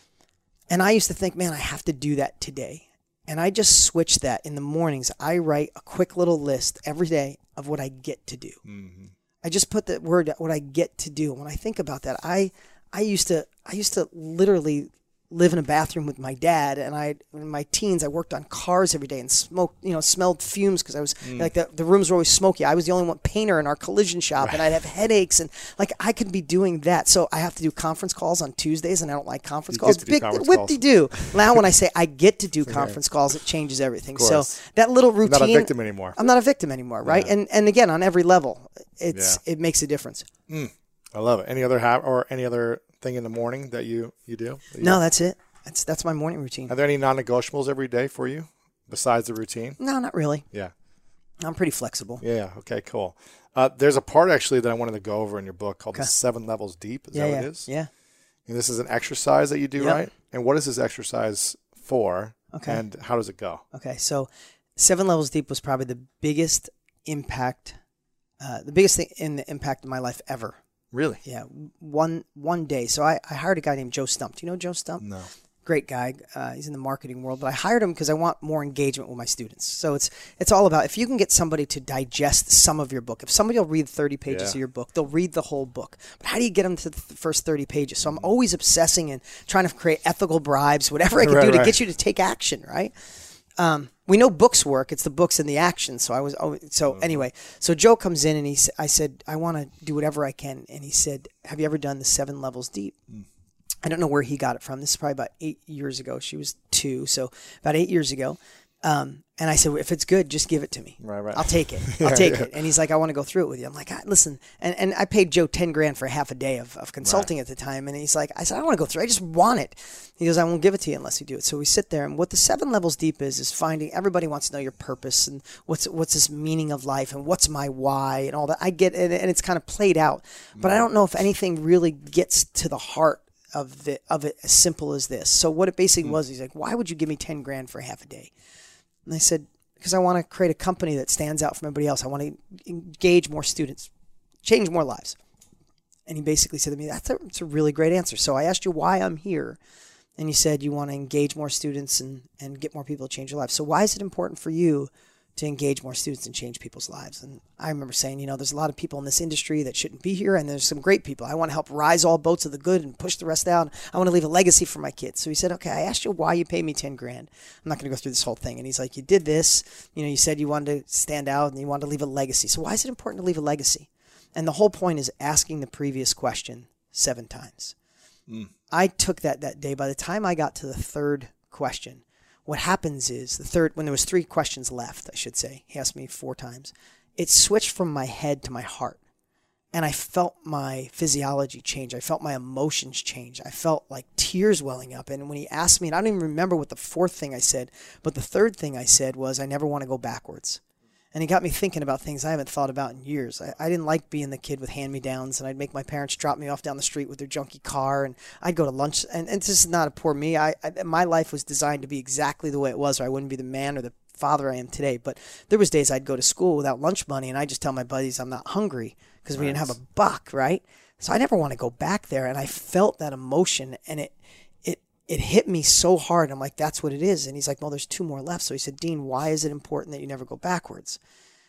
And I used to think, man, I have to do that today. And I just switched that. In the mornings, I write a quick little list every day of what I get to do. Mm-hmm. I just put the word, what I get to do. When I think about that, I I used to I used to literally live in a bathroom with my dad, and I in my teens I worked on cars every day and smoked, you know, smelled fumes because I was mm. like the, the rooms were always smoky. I was the only one painter in our collision shop, right. And I'd have headaches, and like I could be doing that. So I have to do conference calls on Tuesdays, and I don't like conference you calls. Big whip de do. Now when I say I get to do conference calls, it changes everything. So that little routine. You're not a victim anymore. I'm not a victim anymore, right? Yeah. And and again on every level, it's yeah. it makes a difference. Mm. I love it. Any other ha- or any other thing in the morning that you you do? That you no, do? that's it. That's that's my morning routine. Are there any non-negotiables every day for you besides the routine? No, not really. Yeah. I'm pretty flexible. Yeah. Okay, cool. Uh, there's a part actually that I wanted to go over in your book called okay. The Seven Levels Deep. Is yeah, that yeah. what it is? Yeah. And this is an exercise that you do, yep. right? And what is this exercise for? Okay. And how does it go? Okay. So Seven Levels Deep was probably the biggest impact, uh, the biggest thing in the impact of my life ever. Really? Yeah. One one day. So I, I hired a guy named Joe Stump. Do you know Joe Stump? No. Great guy. Uh, he's in the marketing world, but I hired him because I want more engagement with my students. So it's it's all about if you can get somebody to digest some of your book. If somebody will read thirty pages yeah. of your book, they'll read the whole book. But how do you get them to the first thirty pages? So I'm always obsessing and trying to create ethical bribes, whatever I can right, do to right. get you to take action, right? Um, we know books work. It's the books and the action. So I was oh, so mm-hmm. anyway. So Joe comes in and he I said I want to do whatever I can, and he said, "Have you ever done the Seven Levels Deep?" Mm. I don't know where he got it from. This is probably about eight years ago. She was two, so about eight years ago. Um, and I said, well, if it's good, just give it to me. Right, right. I'll take it. I'll yeah, take yeah. it. And he's like, I want to go through it with you. I'm like, ah, listen. And, and I paid Joe ten grand for half a day of, of consulting right. at the time. And he's like, I said, I don't want to go through it. I just want it. He goes, I won't give it to you unless you do it. So we sit there. And what the Seven Levels Deep is, is finding, everybody wants to know your purpose and what's what's this meaning of life and what's my why and all that. I get it. And it's kind of played out. But I don't know if anything really gets to the heart of the of it as simple as this. So what it basically mm. was, he's like, why would you give me ten grand for half a day? And I said, because I want to create a company that stands out from everybody else. I want to engage more students, change more lives. And he basically said to me, that's a, that's a really great answer. So I asked you why I'm here. And you said you want to engage more students and, and get more people to change their lives. So why is it important for you to engage more students and change people's lives? And I remember saying, you know, there's a lot of people in this industry that shouldn't be here, and there's some great people. I want to help rise all boats of the good and push the rest out. I want to leave a legacy for my kids. So he said, okay, I asked you why you paid me ten grand. I'm not going to go through this whole thing. And he's like, you did this. You know, you said you wanted to stand out and you wanted to leave a legacy. So why is it important to leave a legacy? And the whole point is asking the previous question seven times. Mm. I took that that day. By the time I got to the third question, what happens is the third, when there was three questions left, I should say, he asked me four times, it switched from my head to my heart. And I felt my physiology change. I felt my emotions change. I felt like tears welling up. And when he asked me, and I don't even remember what the fourth thing I said, but the third thing I said was, I never want to go backwards. And he got me thinking about things I haven't thought about in years. I, I didn't like being the kid with hand-me-downs, and I'd make my parents drop me off down the street with their junky car, and I'd go to lunch. And, and this is not a poor me. I, I my life was designed to be exactly the way it was, or I wouldn't be the man or the father I am today. But there was days I'd go to school without lunch money, and I'd just tell my buddies I'm not hungry because we nice. didn't have a buck, right? So I never want to go back there, and I felt that emotion, and it it it hit me so hard. I'm like, that's what it is. And he's like, well, there's two more left. So he said, Dean, why is it important that you never go backwards?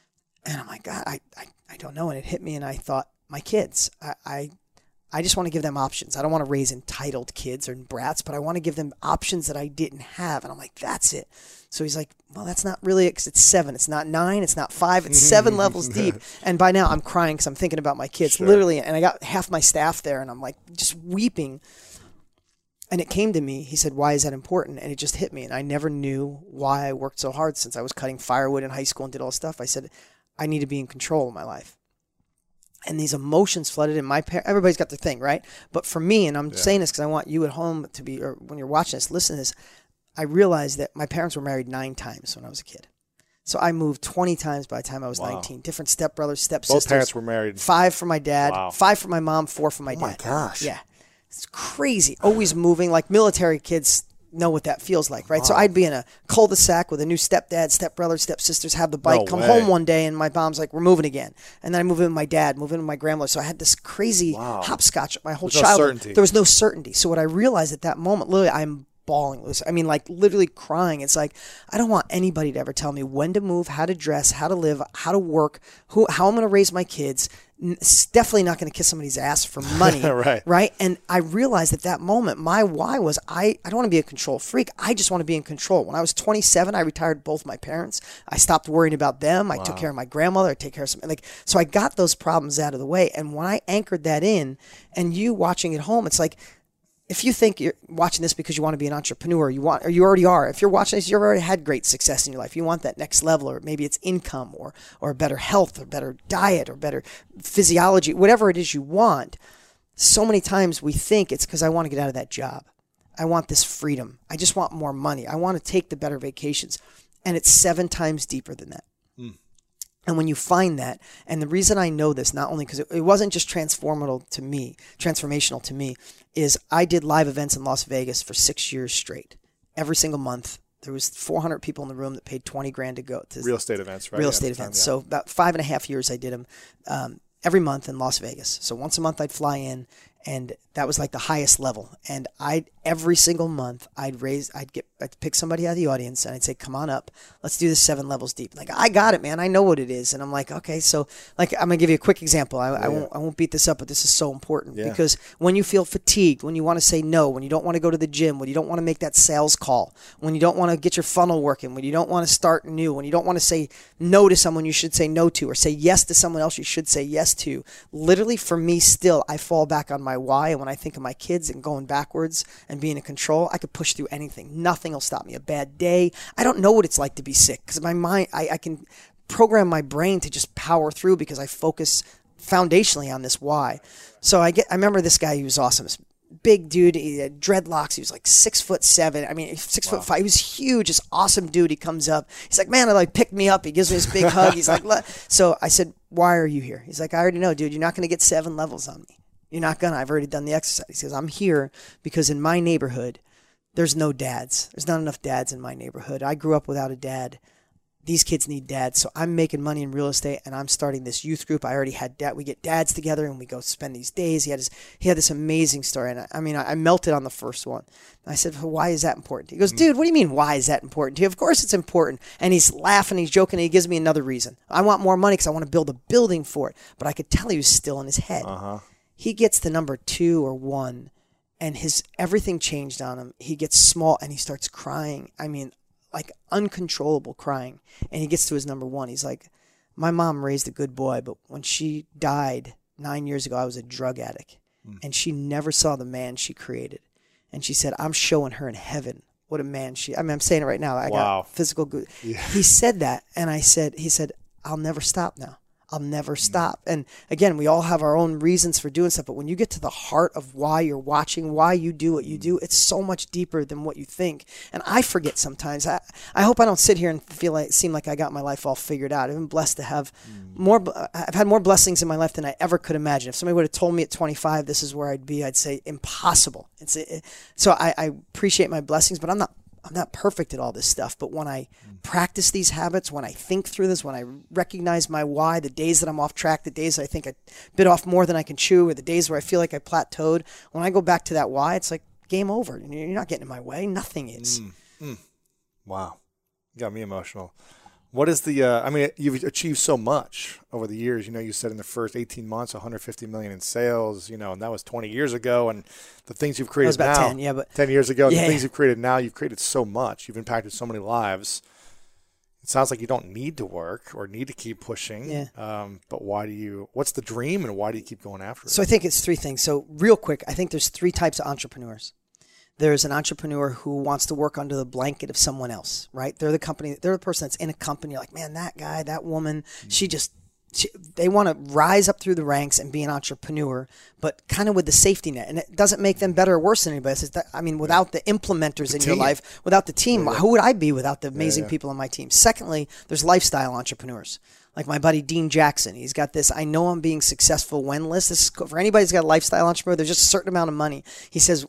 And I'm like, God, I, I, I don't know. And it hit me, and I thought, my kids, I, I I just want to give them options. I don't want to raise entitled kids or brats, but I want to give them options that I didn't have. And I'm like, that's it. So he's like, well, that's not really it, because it's seven. It's not nine. It's not five. It's seven levels deep. And by now I'm crying because I'm thinking about my kids, sure. literally. And I got half my staff there, and I'm like just weeping. And it came to me. He said, why is that important? And it just hit me. And I never knew why I worked so hard since I was cutting firewood in high school and did all this stuff. I said, I need to be in control of my life. And these emotions flooded in. My par- everybody's got their thing, right? But for me, and I'm yeah. saying this because I want you at home to be, or when you're watching this, listen to this. I realized that my parents were married nine times when I was a kid. So I moved twenty times by the time I was wow. nineteen. Different stepbrothers, stepsisters. Both parents were married. Five for my dad, wow. five for my mom, four for my oh dad. Oh my gosh. Yeah. It's crazy. Always moving, like military kids. know what that feels like, right? Wow. So I'd be in a cul-de-sac with a new stepdad, stepbrother, stepsisters, have the bike, no come way. home one day, and my mom's like, we're moving again. And then I move in with my dad, move in with my grandmother. So I had this crazy wow. hopscotch my whole There's childhood. No certainty. There was no certainty. So what I realized at that moment, literally, I'm bawling. I mean, like literally crying. It's like, I don't want anybody to ever tell me when to move, how to dress, how to live, how to work, who, how I'm going to raise my kids. It's definitely not going to kiss somebody's ass for money. right. Right. And I realized at that moment, my why was I, I don't want to be a control freak. I just want to be in control. When I was twenty-seven, I retired both my parents. I stopped worrying about them. I wow. took care of my grandmother. I take care of some, like, so I got those problems out of the way. And when I anchored that in, and you watching at home, it's like, if you think you're watching this because you want to be an entrepreneur, you want, or you already are. If you're watching this, you've already had great success in your life. You want that next level, or maybe it's income, or or better health, or better diet, or better physiology, whatever it is you want. So many times we think it's because I want to get out of that job. I want this freedom. I just want more money. I want to take the better vacations, and it's seven times deeper than that. Mm. And when you find that, and the reason I know this, not only because it, it wasn't just transformational to me, transformational to me, is I did live events in Las Vegas for six years straight. Every single month, there was four hundred people in the room that paid twenty grand to go to real estate events, right? Real estate events. Time, yeah. So about five and a half years I did them um, every month in Las Vegas. So once a month I'd fly in, and that was like the highest level. And I every single month I'd raise, I'd get, I'd pick somebody out of the audience, and I'd say, "Come on up, let's do this seven levels deep." Like, I got it, man. I know what it is. And I'm like, okay, so like I'm gonna give you a quick example. I, yeah. I won't, I won't beat this up, but this is so important yeah. because when you feel fatigued, when you want to say no, when you don't want to go to the gym, when you don't want to make that sales call, when you don't want to get your funnel working, when you don't want to start new, when you don't want to say no to someone you should say no to, or say yes to someone else you should say yes to. Literally, for me, still, I fall back on my why. And when I think of my kids and going backwards and being in control, I could push through anything. Nothing will stop me. A bad day. I don't know what it's like to be sick because my mind, I, I can program my brain to just power through because I focus foundationally on this why. So I get, I remember this guy, he was awesome. This big dude, he had dreadlocks. He was like six foot seven. I mean, six wow. foot five. He was huge. This awesome dude. He comes up. He's like, man, I like picked me up. He gives me this big hug. He's like, let. So I said, why are you here? He's like, I already know, dude. You're not going to get seven levels on me. You're not going to. I've already done the exercise. He says, I'm here because in my neighborhood, there's no dads. There's not enough dads in my neighborhood. I grew up without a dad. These kids need dads. So I'm making money in real estate, and I'm starting this youth group. I already had dad. We get dads together, and we go spend these days. He had his, he had this amazing story, and I, I mean, I, I melted on the first one. And I said, well, why is that important? He goes, dude, what do you mean, why is that important to you? Of course it's important. And he's laughing, he's joking, and he gives me another reason. I want more money because I want to build a building for it. But I could tell he was still in his head. Uh-huh. He gets to number two or one, and his everything changed on him. He gets small, and he starts crying. I mean, like uncontrollable crying. And he gets to his number one. He's like, my mom raised a good boy, but when she died nine years ago, I was a drug addict. Mm. And she never saw the man she created. And she said, I'm showing her in heaven what a man she, I mean, I'm saying it right now. I wow. got physical good. Yeah. He said that. And I said, he said, I'll never stop now. I'll never stop. And again, we all have our own reasons for doing stuff, but when you get to the heart of why you're watching, why you do what you do, it's so much deeper than what you think. And I forget sometimes. I, I hope I don't sit here and feel like seem like I got my life all figured out. I've been blessed to have more. I've had more blessings in my life than I ever could imagine. If somebody would have told me at twenty-five this is where I'd be, I'd say impossible. It's it, so I, I appreciate my blessings, but I'm not. I'm not perfect at all this stuff, but when I practice these habits, when I think through this, when I recognize my why, the days that I'm off track, the days that I think I bit off more than I can chew, or the days where I feel like I plateaued, when I go back to that why, it's like game over. You're not getting in my way. Nothing is. Mm, mm. Wow. You got me emotional. What is the, uh, I mean, you've achieved so much over the years. You know, you said in the first eighteen months, one hundred fifty million in sales, you know, and that was twenty years ago. And the things you've created that was about now, ten, yeah, but ten years ago, yeah, the things yeah. you've created now, you've created so much. You've impacted so many lives. It sounds like you don't need to work or need to keep pushing. Yeah. Um, but why do you, what's the dream and why do you keep going after it? So I think it's three things. So real quick, I think there's three types of entrepreneurs. There's an entrepreneur who wants to work under the blanket of someone else, right? They're the company, they're the person that's in a company. You're like, man, that guy, that woman, mm-hmm. she just, she, they want to rise up through the ranks and be an entrepreneur, but kind of with the safety net. And it doesn't make them better or worse than anybody else. I mean, without the implementers the in team. your life, without the team, yeah, yeah. who would I be without the amazing yeah, yeah. people on my team? Secondly, there's lifestyle entrepreneurs. Like my buddy Dean Jackson, he's got this I know I'm being successful when list. This is for anybody who's got a lifestyle entrepreneur, there's just a certain amount of money. He says,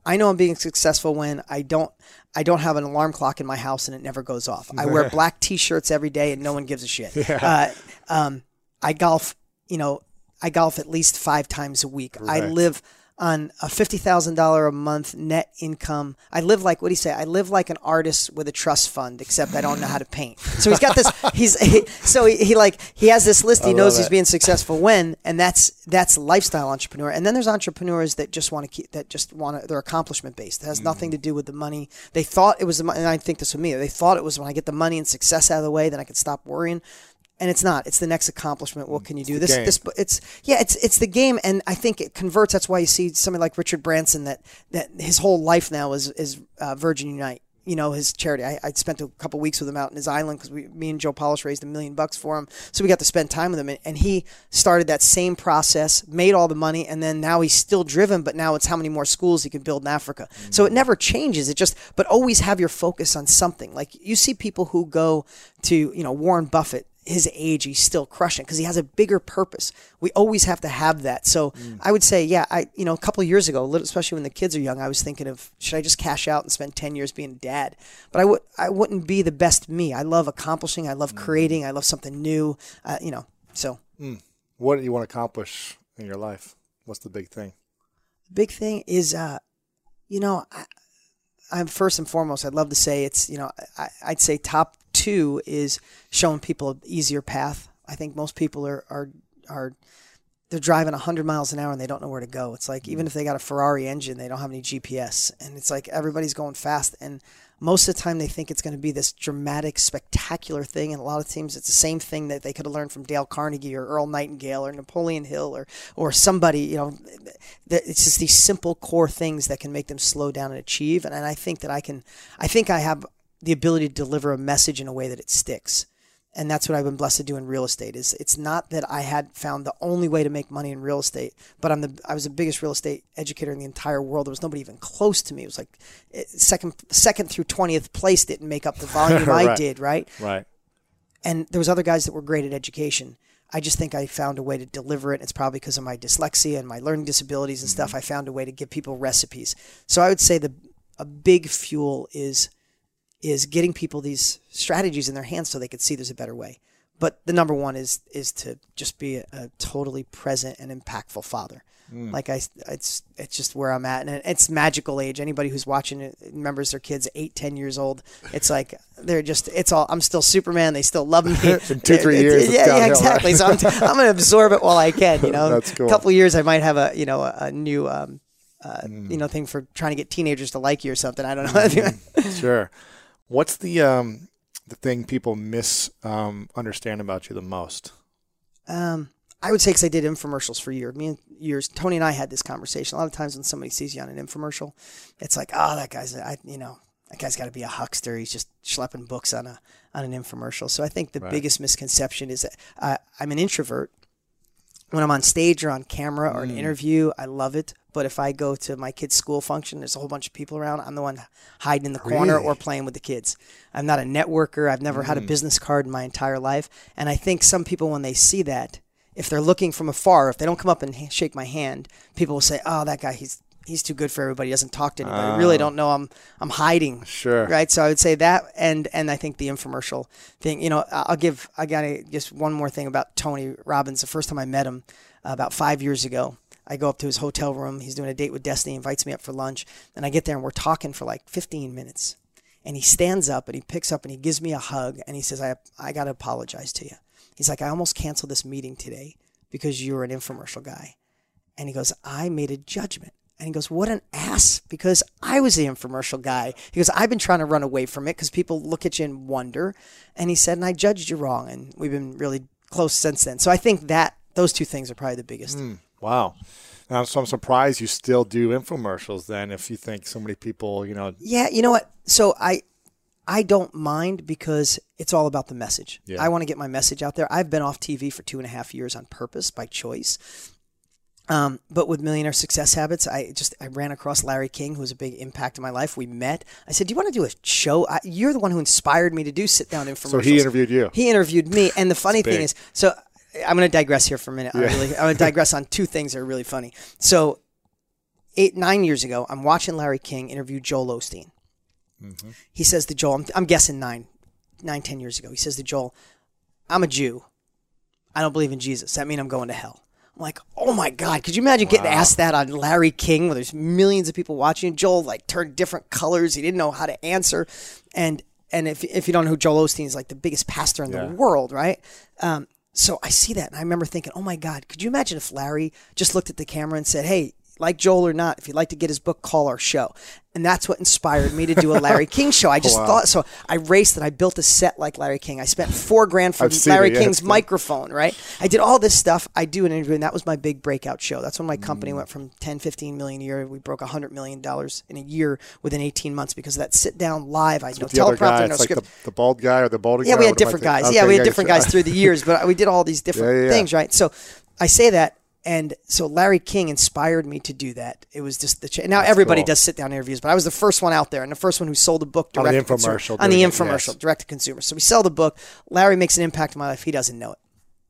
I know I'm being successful when I don't I don't have an alarm clock in my house and it never goes off. I wear black T-shirts every day and no one gives a shit. Yeah. Uh, um, I golf, you know, I golf at least five times a week. Right. I live on a fifty thousand dollars a month net income. I live like, what do you say? I live like an artist with a trust fund, except I don't know how to paint. So he's got this, he's, he, so he, he like, he has this list. He knows he's being successful when, and that's, that's lifestyle entrepreneur. And then there's entrepreneurs that just want to keep, that just want to, they're accomplishment based. It has mm. nothing to do with the money. They thought it was the money, and I think this with me, they thought it was when I get the money and success out of the way, then I could stop worrying. And it's not. It's the next accomplishment. What can you do? This, game. this, it's yeah. It's it's the game, and I think it converts. That's why you see somebody like Richard Branson that that his whole life now is is uh, Virgin Unite. You know, his charity. I, I spent a couple weeks with him out in his island because we, me and Joe Polish raised a million bucks for him, so we got to spend time with him. And, and he started that same process, made all the money, and then now he's still driven. But now it's how many more schools he can build in Africa. Mm-hmm. So it never changes. It just, but always have your focus on something. Like you see people who go to, you know, Warren Buffett. His age, he's still crushing because he has a bigger purpose. We always have to have that. So mm. I would say, yeah, I, you know, a couple of years ago, especially when the kids are young, I was thinking of, should I just cash out and spend ten years being a dad? But I would, I wouldn't be the best me. I love accomplishing. I love mm. creating. I love something new. Uh, you know, so. Mm. What do you want to accomplish in your life? What's the big thing? The big thing is, uh, you know, I, I'm first and foremost, I'd love to say it's, you know, I, I'd say top two is showing people an easier path. I think most people are, are, are they're driving one hundred miles an hour and they don't know where to go. It's like, even if they got a Ferrari engine, they don't have any G P S. And it's like everybody's going fast. And most of the time they think it's going to be this dramatic, spectacular thing. And a lot of times it's the same thing that they could have learned from Dale Carnegie or Earl Nightingale or Napoleon Hill or, or somebody, you know, it's just these simple core things that can make them slow down and achieve. And, and I think that I can, I think I have the ability to deliver a message in a way that it sticks. And that's what I've been blessed to do in real estate. Is it's not that I had found the only way to make money in real estate, but I'm the I was the biggest real estate educator in the entire world. There was nobody even close to me. It was like second second through twentieth place didn't make up the volume right. I did, right? Right. And there was other guys that were great at education. I just think I found a way to deliver it. It's probably because of my dyslexia and my learning disabilities and mm-hmm. stuff. I found a way to give people recipes. So I would say the a big fuel is is getting people these strategies in their hands so they could see there's a better way. But the number one is is to just be a, a totally present and impactful father. Mm. Like I, it's it's just where I'm at, and it's magical age. Anybody who's watching it remembers their kids eight, ten years old. It's like they're just. It's all. I'm still Superman. They still love me. In two, three years. Yeah, yeah, exactly. Right? So I'm, t- I'm going to absorb it while I can. You know, that's cool. A couple of years, I might have a you know a, a new um, uh, mm. you know thing for trying to get teenagers to like you or something. I don't know. Mm. Sure. What's the um, the thing people misunderstand um, about you the most? Um, I would say because I did infomercials for years. Me and years. Tony and I had this conversation. A lot of times when somebody sees you on an infomercial, it's like, oh, that guy's, I, you know, that guy's got to be a huckster. He's just schlepping books on a on an infomercial. So I think the right. biggest misconception is that uh, I'm an introvert. When I'm on stage or on camera or mm. an interview, I love it. But if I go to my kid's school function, there's a whole bunch of people around. I'm the one hiding in the corner really? or playing with the kids. I'm not a networker. I've never mm. had a business card in my entire life. And I think some people, when they see that, if they're looking from afar, if they don't come up and ha- shake my hand, people will say, oh, that guy, he's he's too good for everybody. He doesn't talk to anybody. Oh. I really don't know. I'm I'm hiding. Sure. Right. So I would say that, and and I think the infomercial thing. You know, I'll give I got just one more thing about Tony Robbins. The first time I met him uh, about five years ago, I go up to his hotel room. He's doing a date with Destiny. Invites me up for lunch, and I get there and we're talking for like fifteen minutes. And he stands up and he picks up and he gives me a hug and he says, I I got to apologize to you. He's like, I almost canceled this meeting today because you were an infomercial guy. And he goes, I made a judgment. And he goes, what an ass, because I was the infomercial guy. He goes, I've been trying to run away from it because people look at you and wonder. And he said, and I judged you wrong. And we've been really close since then. So I think that those two things are probably the biggest. Mm, wow. Now, so I'm surprised you still do infomercials then if you think so many people, you know. Yeah, you know what? So I I don't mind because it's all about the message. Yeah. I want to get my message out there. I've been off T V for two and a half years on purpose, by choice. Um, but with Millionaire Success Habits, I just I ran across Larry King, who was a big impact in my life. We met. I said, do you want to do a show? I, you're the one who inspired me to do sit-down infomercials. So he interviewed you. He interviewed me. And the funny thing is, so I'm going to digress here for a minute. Yeah. I really, I'm going to digress on two things that are really funny. So eight, nine years ago, I'm watching Larry King interview Joel Osteen. Mm-hmm. He says to Joel, I'm, I'm guessing nine, nine, ten years ago, he says to Joel, I'm a Jew. I don't believe in Jesus. That means I'm going to hell. I'm like, oh my God, could you imagine wow. getting asked that on Larry King where there's millions of people watching? Joel like turned different colors. He didn't know how to answer. And and if if you don't know who Joel Osteen is, like the biggest pastor in yeah. the world, right? Um, so I see that and I remember thinking, oh my God, could you imagine if Larry just looked at the camera and said, hey, like Joel or not, if you'd like to get his book, call our show. And that's what inspired me to do a Larry King show. I just wow. thought, so I raced and I built a set like Larry King. I spent four grand for Larry it, yeah, King's microphone, right? I did all this stuff. I do an interview, and that was my big breakout show. That's when my company mm. went from ten, fifteen million a year. We broke one hundred million dollars in a year within eighteen months because of that sit down live. I had no teleprompter, no it's script. Like the, the bald guy or the balding yeah, guy? Yeah, we had different guys. Okay, yeah, we had yeah, different guys through the years, but we did all these different yeah, yeah. things, right? So I say that. And so Larry King inspired me to do that. It was just the ch- now That's everybody cool. does sit down interviews, but I was the first one out there and the first one who sold the book direct on the to consumer. infomercial. On the infomercial, yes. direct to consumer. So we sell the book. Larry makes an impact in my life. He doesn't know it.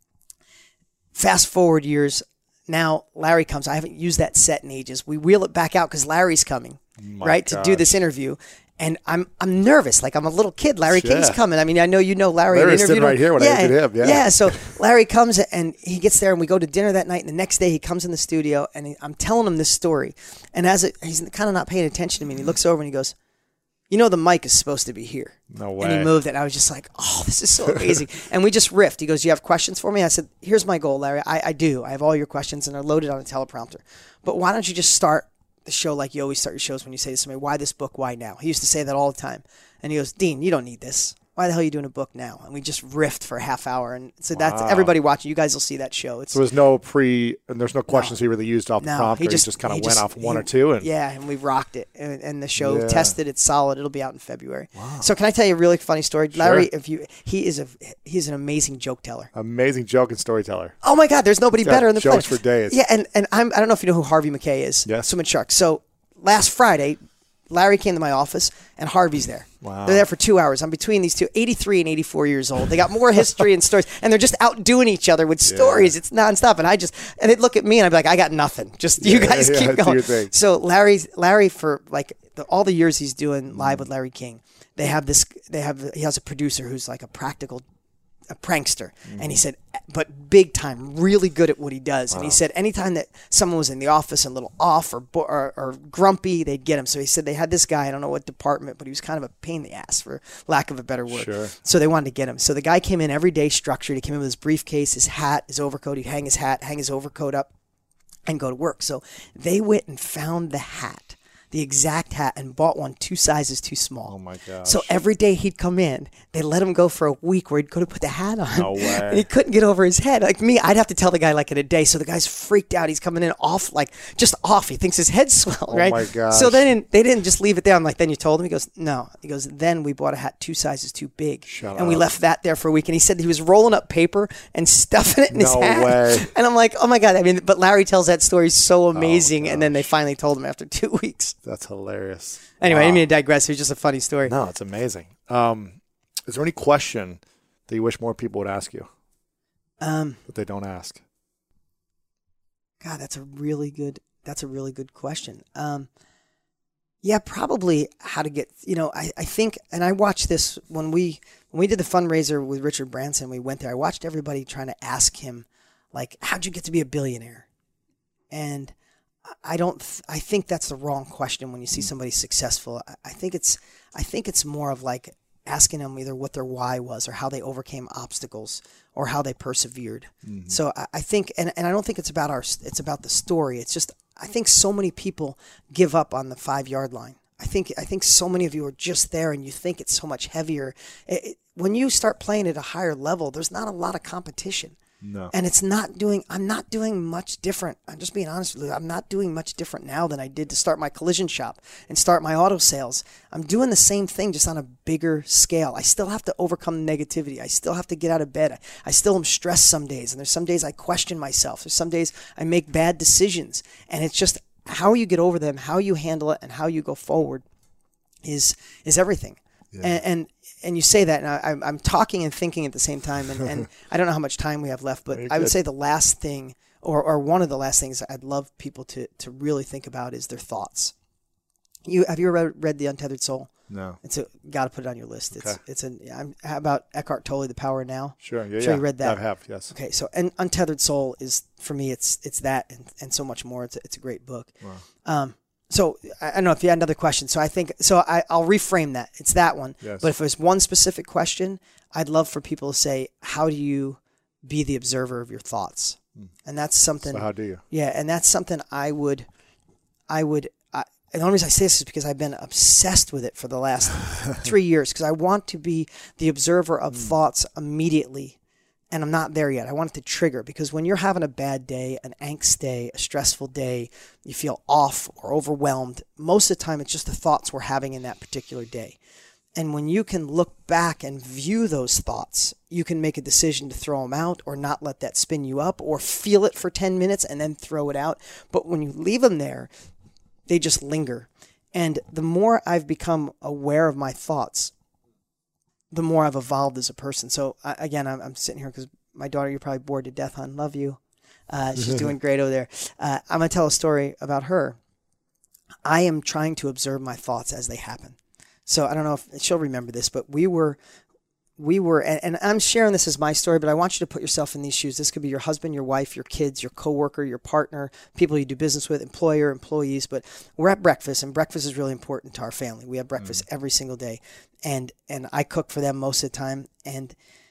Fast forward years. Now Larry comes. I haven't used that set in ages. We wheel it back out because Larry's coming, my right, gosh. to do this interview. And I'm I'm nervous, like I'm a little kid. Larry yeah. King's coming. I mean, I know you know Larry. Larry's sitting right here when yeah, I interviewed him. Yeah. yeah. So Larry comes and he gets there, and we go to dinner that night. And the next day, he comes in the studio, and he, I'm telling him this story. And as it, he's kind of not paying attention to me, and he looks over and he goes, "You know, the mic is supposed to be here." No way. And he moved it. And I was just like, "Oh, this is so amazing." And we just riffed. He goes, "You have questions for me?" I said, "Here's my goal, Larry. I, I do. I have all your questions, and they're loaded on a teleprompter. But why don't you just start the show like you always start your shows when you say to somebody, why this book, why now?" He used to say that all the time. And he goes, "Dean, you don't need this. Why the hell are you doing a book now?" And we just riffed for a half hour. And so wow. that's everybody watching. You guys will see that show. It's, so there's no pre, and there's no questions no, he really used off the no, prompter. He just, he just kind of went just, off one he, or two. And yeah, and we rocked it. And, and the show yeah. tested. It's solid. It'll be out in February. Wow. So can I tell you a really funny story? Sure. Larry, if you he is a he's an amazing joke teller. Amazing joke and storyteller. Oh my God, there's nobody He's better in the jokes planet. for days. Yeah, and, and I'm, I don't know if you know who Harvey McKay is. Yes. Swim and Shark. So last Friday, Larry came to my office, and Harvey's there. Wow. They're there for two hours. I'm between these two, eighty-three and eighty-four years old. They got more history and stories, and they're just outdoing each other with stories. Yeah. It's nonstop. And I just, and they'd look at me, and I'd be like, I got nothing. Just yeah, you guys yeah, keep going. So Larry's, Larry, for like the, all the years he's doing Live with Larry King, they have this, they have, he has a producer who's like a practical a prankster. Mm-hmm. And he said, but big time, really good at what he does. Wow. And he said anytime that someone was in the office a little off or, or or grumpy, they'd get him. So he said they had this guy, I don't know what department, but he was kind of a pain in the ass, for lack of a better word. Sure. So they wanted to get him. So the guy came in every day structured. He came in with his briefcase, his hat, his overcoat. He'd hang his hat, hang his overcoat up, and go to work. So they went and found the hat, the exact hat, and bought one two sizes too small. Oh, my gosh. So every day he'd come in, they let him go for a week where he'd go to put the hat on. No way. And he couldn't get over his head. Like me, I'd have to tell the guy like in a day. So the guy's freaked out. He's coming in off, like just off. He thinks his head's swelled, oh right? Oh, my gosh. So they didn't, they didn't just leave it there. I'm like, then you told him? He goes, no. He goes, then we bought a hat two sizes too big. Shut and up. we left that there for a week. And he said he was rolling up paper and stuffing it in no his hat. way. And I'm like, oh my God. I mean, but Larry tells that story so amazing. Oh, and then they finally told him after two weeks. That's hilarious. Anyway, wow. I didn't mean to digress. It was just a funny story. No, it's amazing. Um, is there any question that you wish more people would ask you um, that they don't ask? God, that's a really good. That's a really good question. Um, yeah, probably how to get. You know, I, I think, and I watched this when we when we did the fundraiser with Richard Branson. We went there. I watched everybody trying to ask him, like, how'd you get to be a billionaire? And I don't. Th- I think that's the wrong question when you see somebody successful. I, I think it's. I think it's more of like asking them either what their why was or how they overcame obstacles or how they persevered. Mm-hmm. So I, I think, and, and I don't think it's about our. It's about the story. It's just. I think so many people give up on the five yard line. I think. I think so many of you are just there, and you think it's so much heavier. It, it, when you start playing at a higher level, there's not a lot of competition. No. And it's not doing, I'm not doing much different. I'm just being honest with you. I'm not doing much different now than I did to start my collision shop and start my auto sales. I'm doing the same thing, just on a bigger scale. I still have to overcome negativity. I still have to get out of bed. I, I still am stressed some days. And there's some days I question myself. There's some days I make bad decisions. And it's just how you get over them, how you handle it, and how you go forward is, is everything. Yeah. And, and and you say that, and I, I'm, I'm talking and thinking at the same time, and, and I don't know how much time we have left, but Very I would good. say the last thing, or, or one of the last things I'd love people to, to really think about is their thoughts. You have you ever read The Untethered Soul? No. It's a got to put it on your list. It's Okay. it's an I'm how about Eckhart Tolle, The Power of Now. Sure. Yeah. Sure yeah. you read that. I have. Yes. Okay, so and Untethered Soul is for me. It's it's that and, and so much more. It's a, it's a great book. Wow. Um, so I, I don't know if you had another question. So I think so. I I'll reframe that. It's that one. Yes. But if there's one specific question, I'd love for people to say, how do you be the observer of your thoughts? And that's something. So how do you? Yeah, and that's something I would, I would. I, and the only reason I say this is because I've been obsessed with it for the last three years. Because I want to be the observer of thoughts immediately, and I'm not there yet. I want it to trigger, because when you're having a bad day, an angst day, a stressful day, you feel off or overwhelmed. Most of the time, it's just the thoughts we're having in that particular day. And when you can look back and view those thoughts, you can make a decision to throw them out or not let that spin you up, or feel it for ten minutes and then throw it out. But when you leave them there, they just linger. And the more I've become aware of my thoughts, the more I've evolved as a person. So I, again, I'm, I'm sitting here because my daughter, you're probably bored to death, hon. Love you. Uh, she's doing great over there. Uh, I'm going to tell a story about her. I am trying to observe my thoughts as they happen. So I don't know if she'll remember this, but we were, we were, and, and I'm sharing this as my story, but I want you to put yourself in these shoes. This could be your husband, your wife, your kids, your coworker, your partner, people you do business with, employer, employees. But we're at breakfast, and breakfast is really important to our family. We have breakfast mm. every single day, and and I cook for them most of the time. And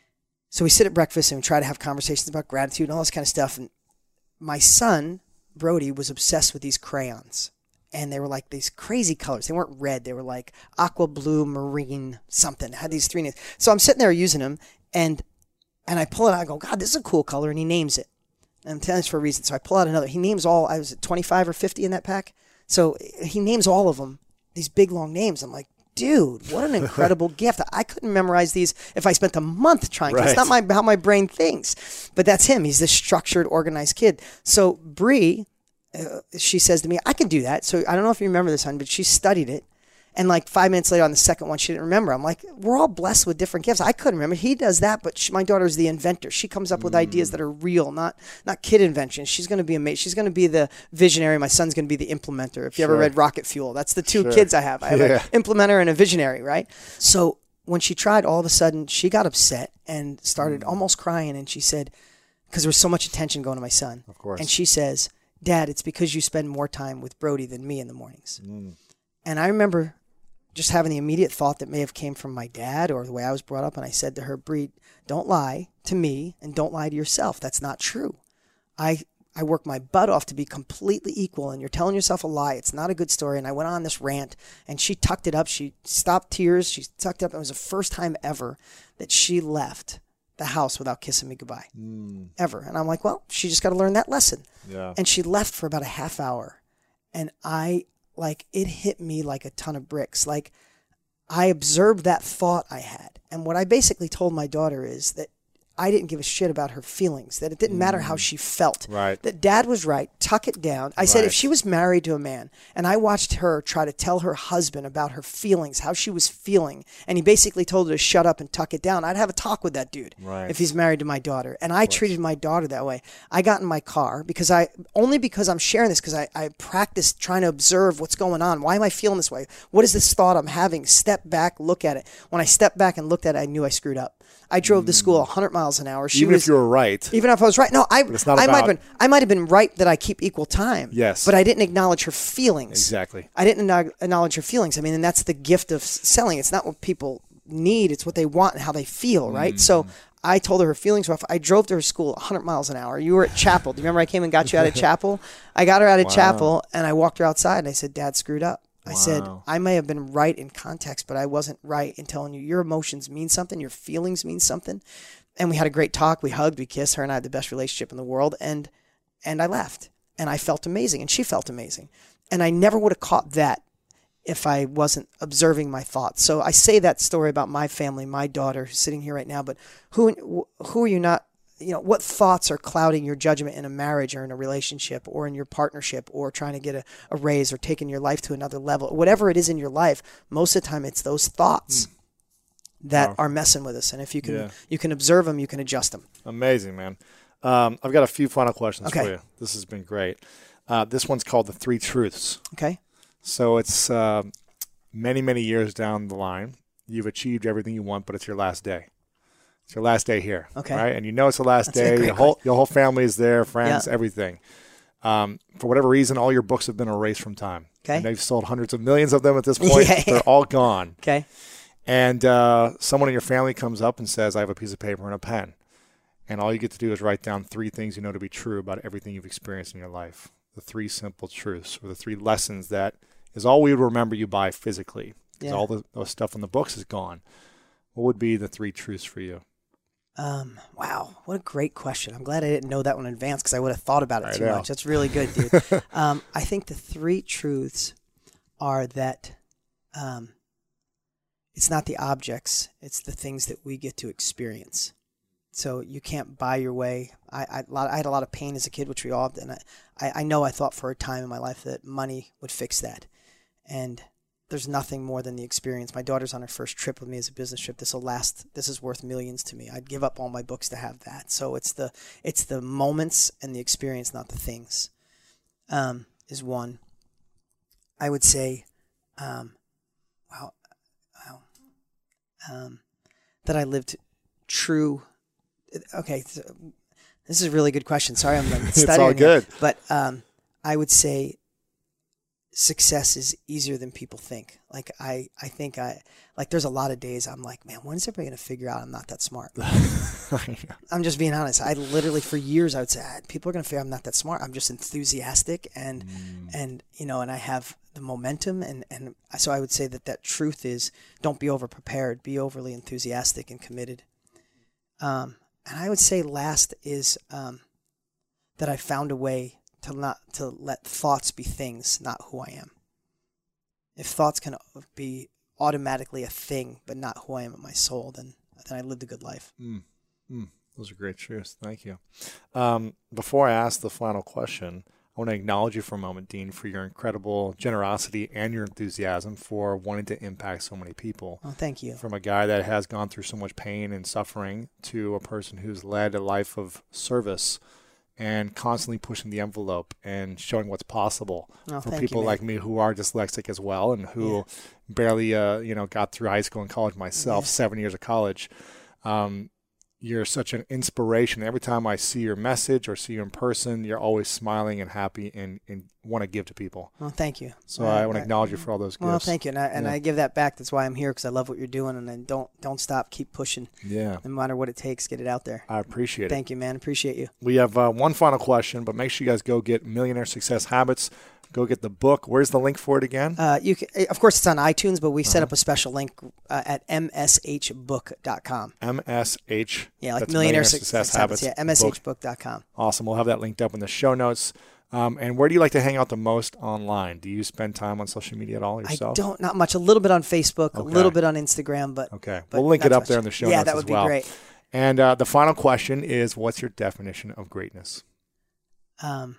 so we sit at breakfast and we try to have conversations about gratitude and all this kind of stuff. And my son, Brody, was obsessed with these crayons. And they were like these crazy colors. They weren't red. They were like aqua blue, marine, something. Had these three names. So I'm sitting there using them, and and I pull it out. I go, God, this is a cool color. And he names it. And I'm telling this for a reason. So I pull out another. He names all, I was at twenty-five or fifty in that pack. So he names all of them, these big, long names. I'm like, dude, what an incredible gift. I couldn't memorize these if I spent a month trying to. Right. It's not my how my brain thinks. But that's him. He's this structured, organized kid. So Bree, Uh, she says to me, I can do that. So I don't know if you remember this, hon, but she studied it. And like five minutes later on the second one, she didn't remember. I'm like, we're all blessed with different gifts. I couldn't remember. He does that, but she, my daughter's the inventor. She comes up with mm. ideas that are real, not not kid inventions. She's going to be amazing. She's going to be the visionary. My son's going to be the implementer. If you sure. ever read Rocket Fuel, that's the two sure. kids I have. I have yeah. an implementer and a visionary, right? So when she tried, all of a sudden, she got upset and started mm. almost crying. And she said, because there was so much attention going to my son. Of course. And she says, Dad, it's because you spend more time with Brody than me in the mornings. Mm. And I remember just having the immediate thought that may have came from my dad or the way I was brought up. And I said to her, Bree, don't lie to me and don't lie to yourself. That's not true. I I work my butt off to be completely equal, and you're telling yourself a lie. It's not a good story. And I went on this rant, and she tucked it up. She stopped tears. She tucked it up. It was the first time ever that she left the house without kissing me goodbye, mm. ever. And I'm like, well, she just got to learn that lesson. Yeah. And she left for about a half hour. And I, like, it hit me like a ton of bricks. Like, I observed that thought I had. And what I basically told my daughter is that I didn't give a shit about her feelings, that it didn't matter how she felt. Right. That Dad was right. Tuck it down. I right. said if she was married to a man and I watched her try to tell her husband about her feelings, how she was feeling, and he basically told her to shut up and tuck it down, I'd have a talk with that dude right. if he's married to my daughter. And I treated my daughter that way. I got in my car because I, only because I'm sharing this, because I, I practiced trying to observe what's going on. Why am I feeling this way? What is this thought I'm having? Step back, look at it. When I stepped back and looked at it, I knew I screwed up. I drove mm. to school one hundred miles an hour. She even was, if you were right. Even if I was right. No, I, it's not I about... might have been, I might have been right that I keep equal time. Yes. But I didn't acknowledge her feelings. Exactly. I didn't acknowledge her feelings. I mean, and that's the gift of selling. It's not what people need. It's what they want and how they feel, right? Mm. So I told her her feelings were off. I drove to her school one hundred miles an hour. You were at Chapel. Do you remember I came and got you out of Chapel? I got her out of wow. Chapel, and I walked her outside, and I said, Dad screwed up. I wow. said, I may have been right in context, but I wasn't right in telling you your emotions mean something, your feelings mean something. And we had a great talk. We hugged, we kissed. Her and I had the best relationship in the world. And and I left. And I felt amazing. And she felt amazing. And I never would have caught that if I wasn't observing my thoughts. So I say that story about my family, my daughter who's sitting here right now. But who who are you not, you know, what thoughts are clouding your judgment in a marriage or in a relationship or in your partnership or trying to get a, a raise or taking your life to another level? Whatever it is in your life, most of the time it's those thoughts. Mm. that Wow. are messing with us. And if you can, Yeah. you can observe them, you can adjust them. Amazing, man. Um, I've got a few final questions Okay. for you. This has been great. Uh, this one's called The Three Truths. Okay. So it's uh, many, many years down the line. You've achieved everything you want, but it's your last day. It's your last day here. Okay. Right? And you know it's the last That's a day. great Your whole, question. your whole family is there, friends, Yeah. everything. Um, for whatever reason, all your books have been erased from time. Okay. And they've sold hundreds of millions of them at this point. Yeah. They're all gone. Okay. And uh, someone in your family comes up and says, I have a piece of paper and a pen. And all you get to do is write down three things you know to be true about everything you've experienced in your life. The three simple truths, or the three lessons that is all we would remember you by physically. Because Yeah. all the, the stuff in the books is gone. What would be the three truths for you? Um, wow, what a great question. I'm glad I didn't know that one in advance because I would have thought about it I too know. much. That's really good, dude. um, I think the three truths are that um, it's not the objects, it's the things that we get to experience. So you can't buy your way. I, I, lot- I had a lot of pain as a kid, which we all did. And I, I, I know I thought for a time in my life that money would fix that. And there's nothing more than the experience. My daughter's on her first trip with me as a business trip. This will last. This is worth millions to me. I'd give up all my books to have that. So it's the it's the moments and the experience, not the things. Um, is one. I would say, um, wow, wow, um, that I lived true. Okay, so this is a really good question. Sorry, I'm like, It's stuttering all here. good. But um, I would say success is easier than people think. Like I, I think I, like there's a lot of days I'm like, man, when is everybody going to figure out I'm not that smart? I'm just being honest. I literally, for years, I would say, ah, people are going to figure I'm not that smart. I'm just enthusiastic and, mm. and, you know, and I have the momentum. And, and so I would say that that truth is don't be over prepared, be overly enthusiastic and committed. Um, and I would say last is, um, that I found a way to not to let thoughts be things, not who I am. If thoughts can be automatically a thing, but not who I am at my soul, then then I lived a good life. Mm. Mm. Those are great truths. Thank you. Um, before I ask the final question, I want to acknowledge you for a moment, Dean, for your incredible generosity and your enthusiasm for wanting to impact so many people. Oh, thank you. From a guy that has gone through so much pain and suffering to a person who's led a life of service and constantly pushing the envelope and showing what's possible oh, for thank people you, like me who are dyslexic as well and who yeah. barely, uh, you know, got through high school and college myself, yeah. seven years of college. Um, you're such an inspiration. Every time I see your message or see you in person, you're always smiling and happy and, and want to give to people. Well, thank you. So uh, I want to acknowledge you for all those gifts. Well, thank you. And I, and yeah. I give that back. That's why I'm here, because I love what you're doing. And then don't don't stop. Keep pushing. Yeah. No matter what it takes, get it out there. I appreciate it. Thank you, man. Appreciate you. We have uh, one final question, but make sure you guys go get Millionaire Success Habits. Go get the book. Where's the link for it again? Uh, you can, of course, it's on iTunes, but we uh-huh. set up a special link uh, at m s h book dot com. M S H. Yeah, like that's Millionaire, Millionaire Success, Success Habits. Yeah, m s h book dot com. Awesome. We'll have that linked up in the show notes. Um, and where do you like to hang out the most online? Do you spend time on social media at all yourself? I don't, not much. A little bit on Facebook, okay. a little bit on Instagram, but okay. But we'll link it up much. there in the show yeah, notes that would as well. be great. And uh, the final question is, what's your definition of greatness? Um,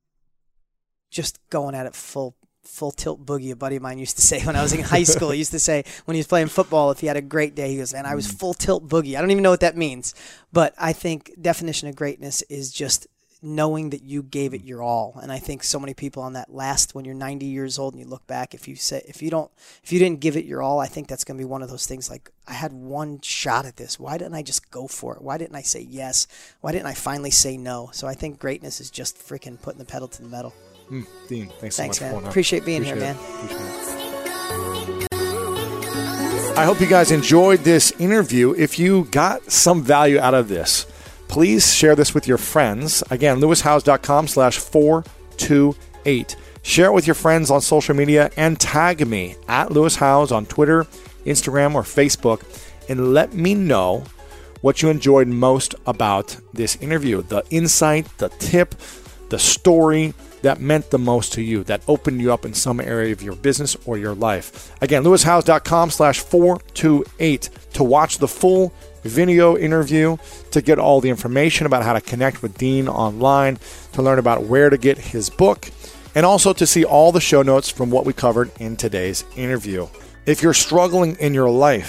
just going at it full full tilt boogie. A buddy of mine used to say when I was in high school, he used to say when he was playing football, if he had a great day, he goes, man, I was full tilt boogie. I don't even know what that means. But I think definition of greatness is just knowing that you gave it your all. And I think so many people on that last, when you're ninety years old and you look back, if you say, if you don't, if you didn't give it your all, I think that's going to be one of those things like, I had one shot at this. Why didn't I just go for it? Why didn't I say yes? Why didn't I finally say no? So I think greatness is just freaking putting the pedal to the metal. Mm, Dean, thanks so thanks, much man. for Appreciate being Appreciate here, it. man. Appreciate it. I hope you guys enjoyed this interview. If you got some value out of this, please share this with your friends. Again, lewis howes dot com slash four two eight. Share it with your friends on social media and tag me at Lewis Howes on Twitter, Instagram, or Facebook, and let me know what you enjoyed most about this interview. The insight, the tip, the story that meant the most to you, that opened you up in some area of your business or your life. Again, lewis howes dot com slash four two eight to watch the full video interview, to get all the information about how to connect with Dean online, to learn about where to get his book, and also to see all the show notes from what we covered in today's interview. If you're struggling in your life,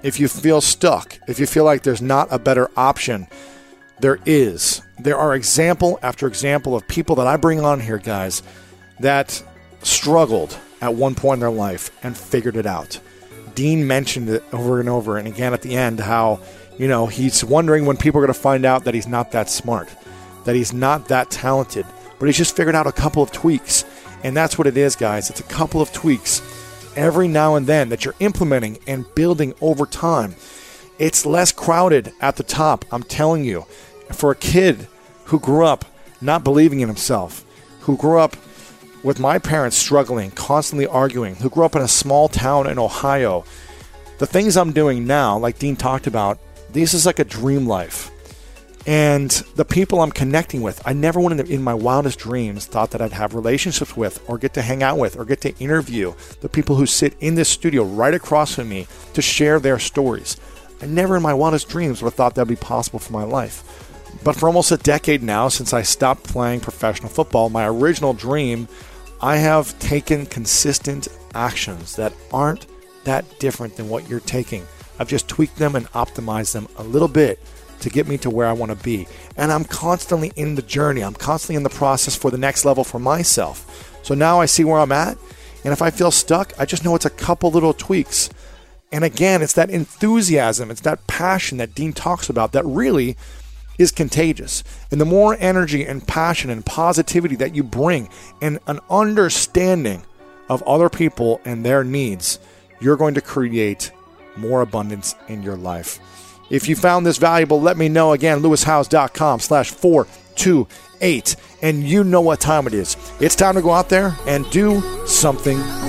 if you feel stuck, if you feel like there's not a better option, there is. There are example after example of people that I bring on here, guys, that struggled at one point in their life and figured it out. Dean mentioned it over and over and again at the end how, you know, he's wondering when people are going to find out that he's not that smart, that he's not that talented, but he's just figured out a couple of tweaks. And that's what it is, guys. It's a couple of tweaks every now and then that you're implementing and building over time. It's less crowded at the top, I'm telling you. For a kid who grew up not believing in himself, who grew up with my parents struggling, constantly arguing, who grew up in a small town in Ohio, the things I'm doing now, like Dean talked about, this is like a dream life. And the people I'm connecting with, I never would have in my wildest dreams thought that I'd have relationships with or get to hang out with or get to interview the people who sit in this studio right across from me to share their stories. I never in my wildest dreams would have thought that would be possible for my life. But for almost a decade now, since I stopped playing professional football, my original dream, I have taken consistent actions that aren't that different than what you're taking. I've just tweaked them and optimized them a little bit to get me to where I want to be. And I'm constantly in the journey. I'm constantly in the process for the next level for myself. So now I see where I'm at. And if I feel stuck, I just know it's a couple little tweaks. And again, it's that enthusiasm, it's that passion that Dean talks about that really is contagious. And the more energy and passion and positivity that you bring and an understanding of other people and their needs, you're going to create more abundance in your life. If you found this valuable, let me know. Again, lewishowes.com slash 428. And you know what time it is. It's time to go out there and do something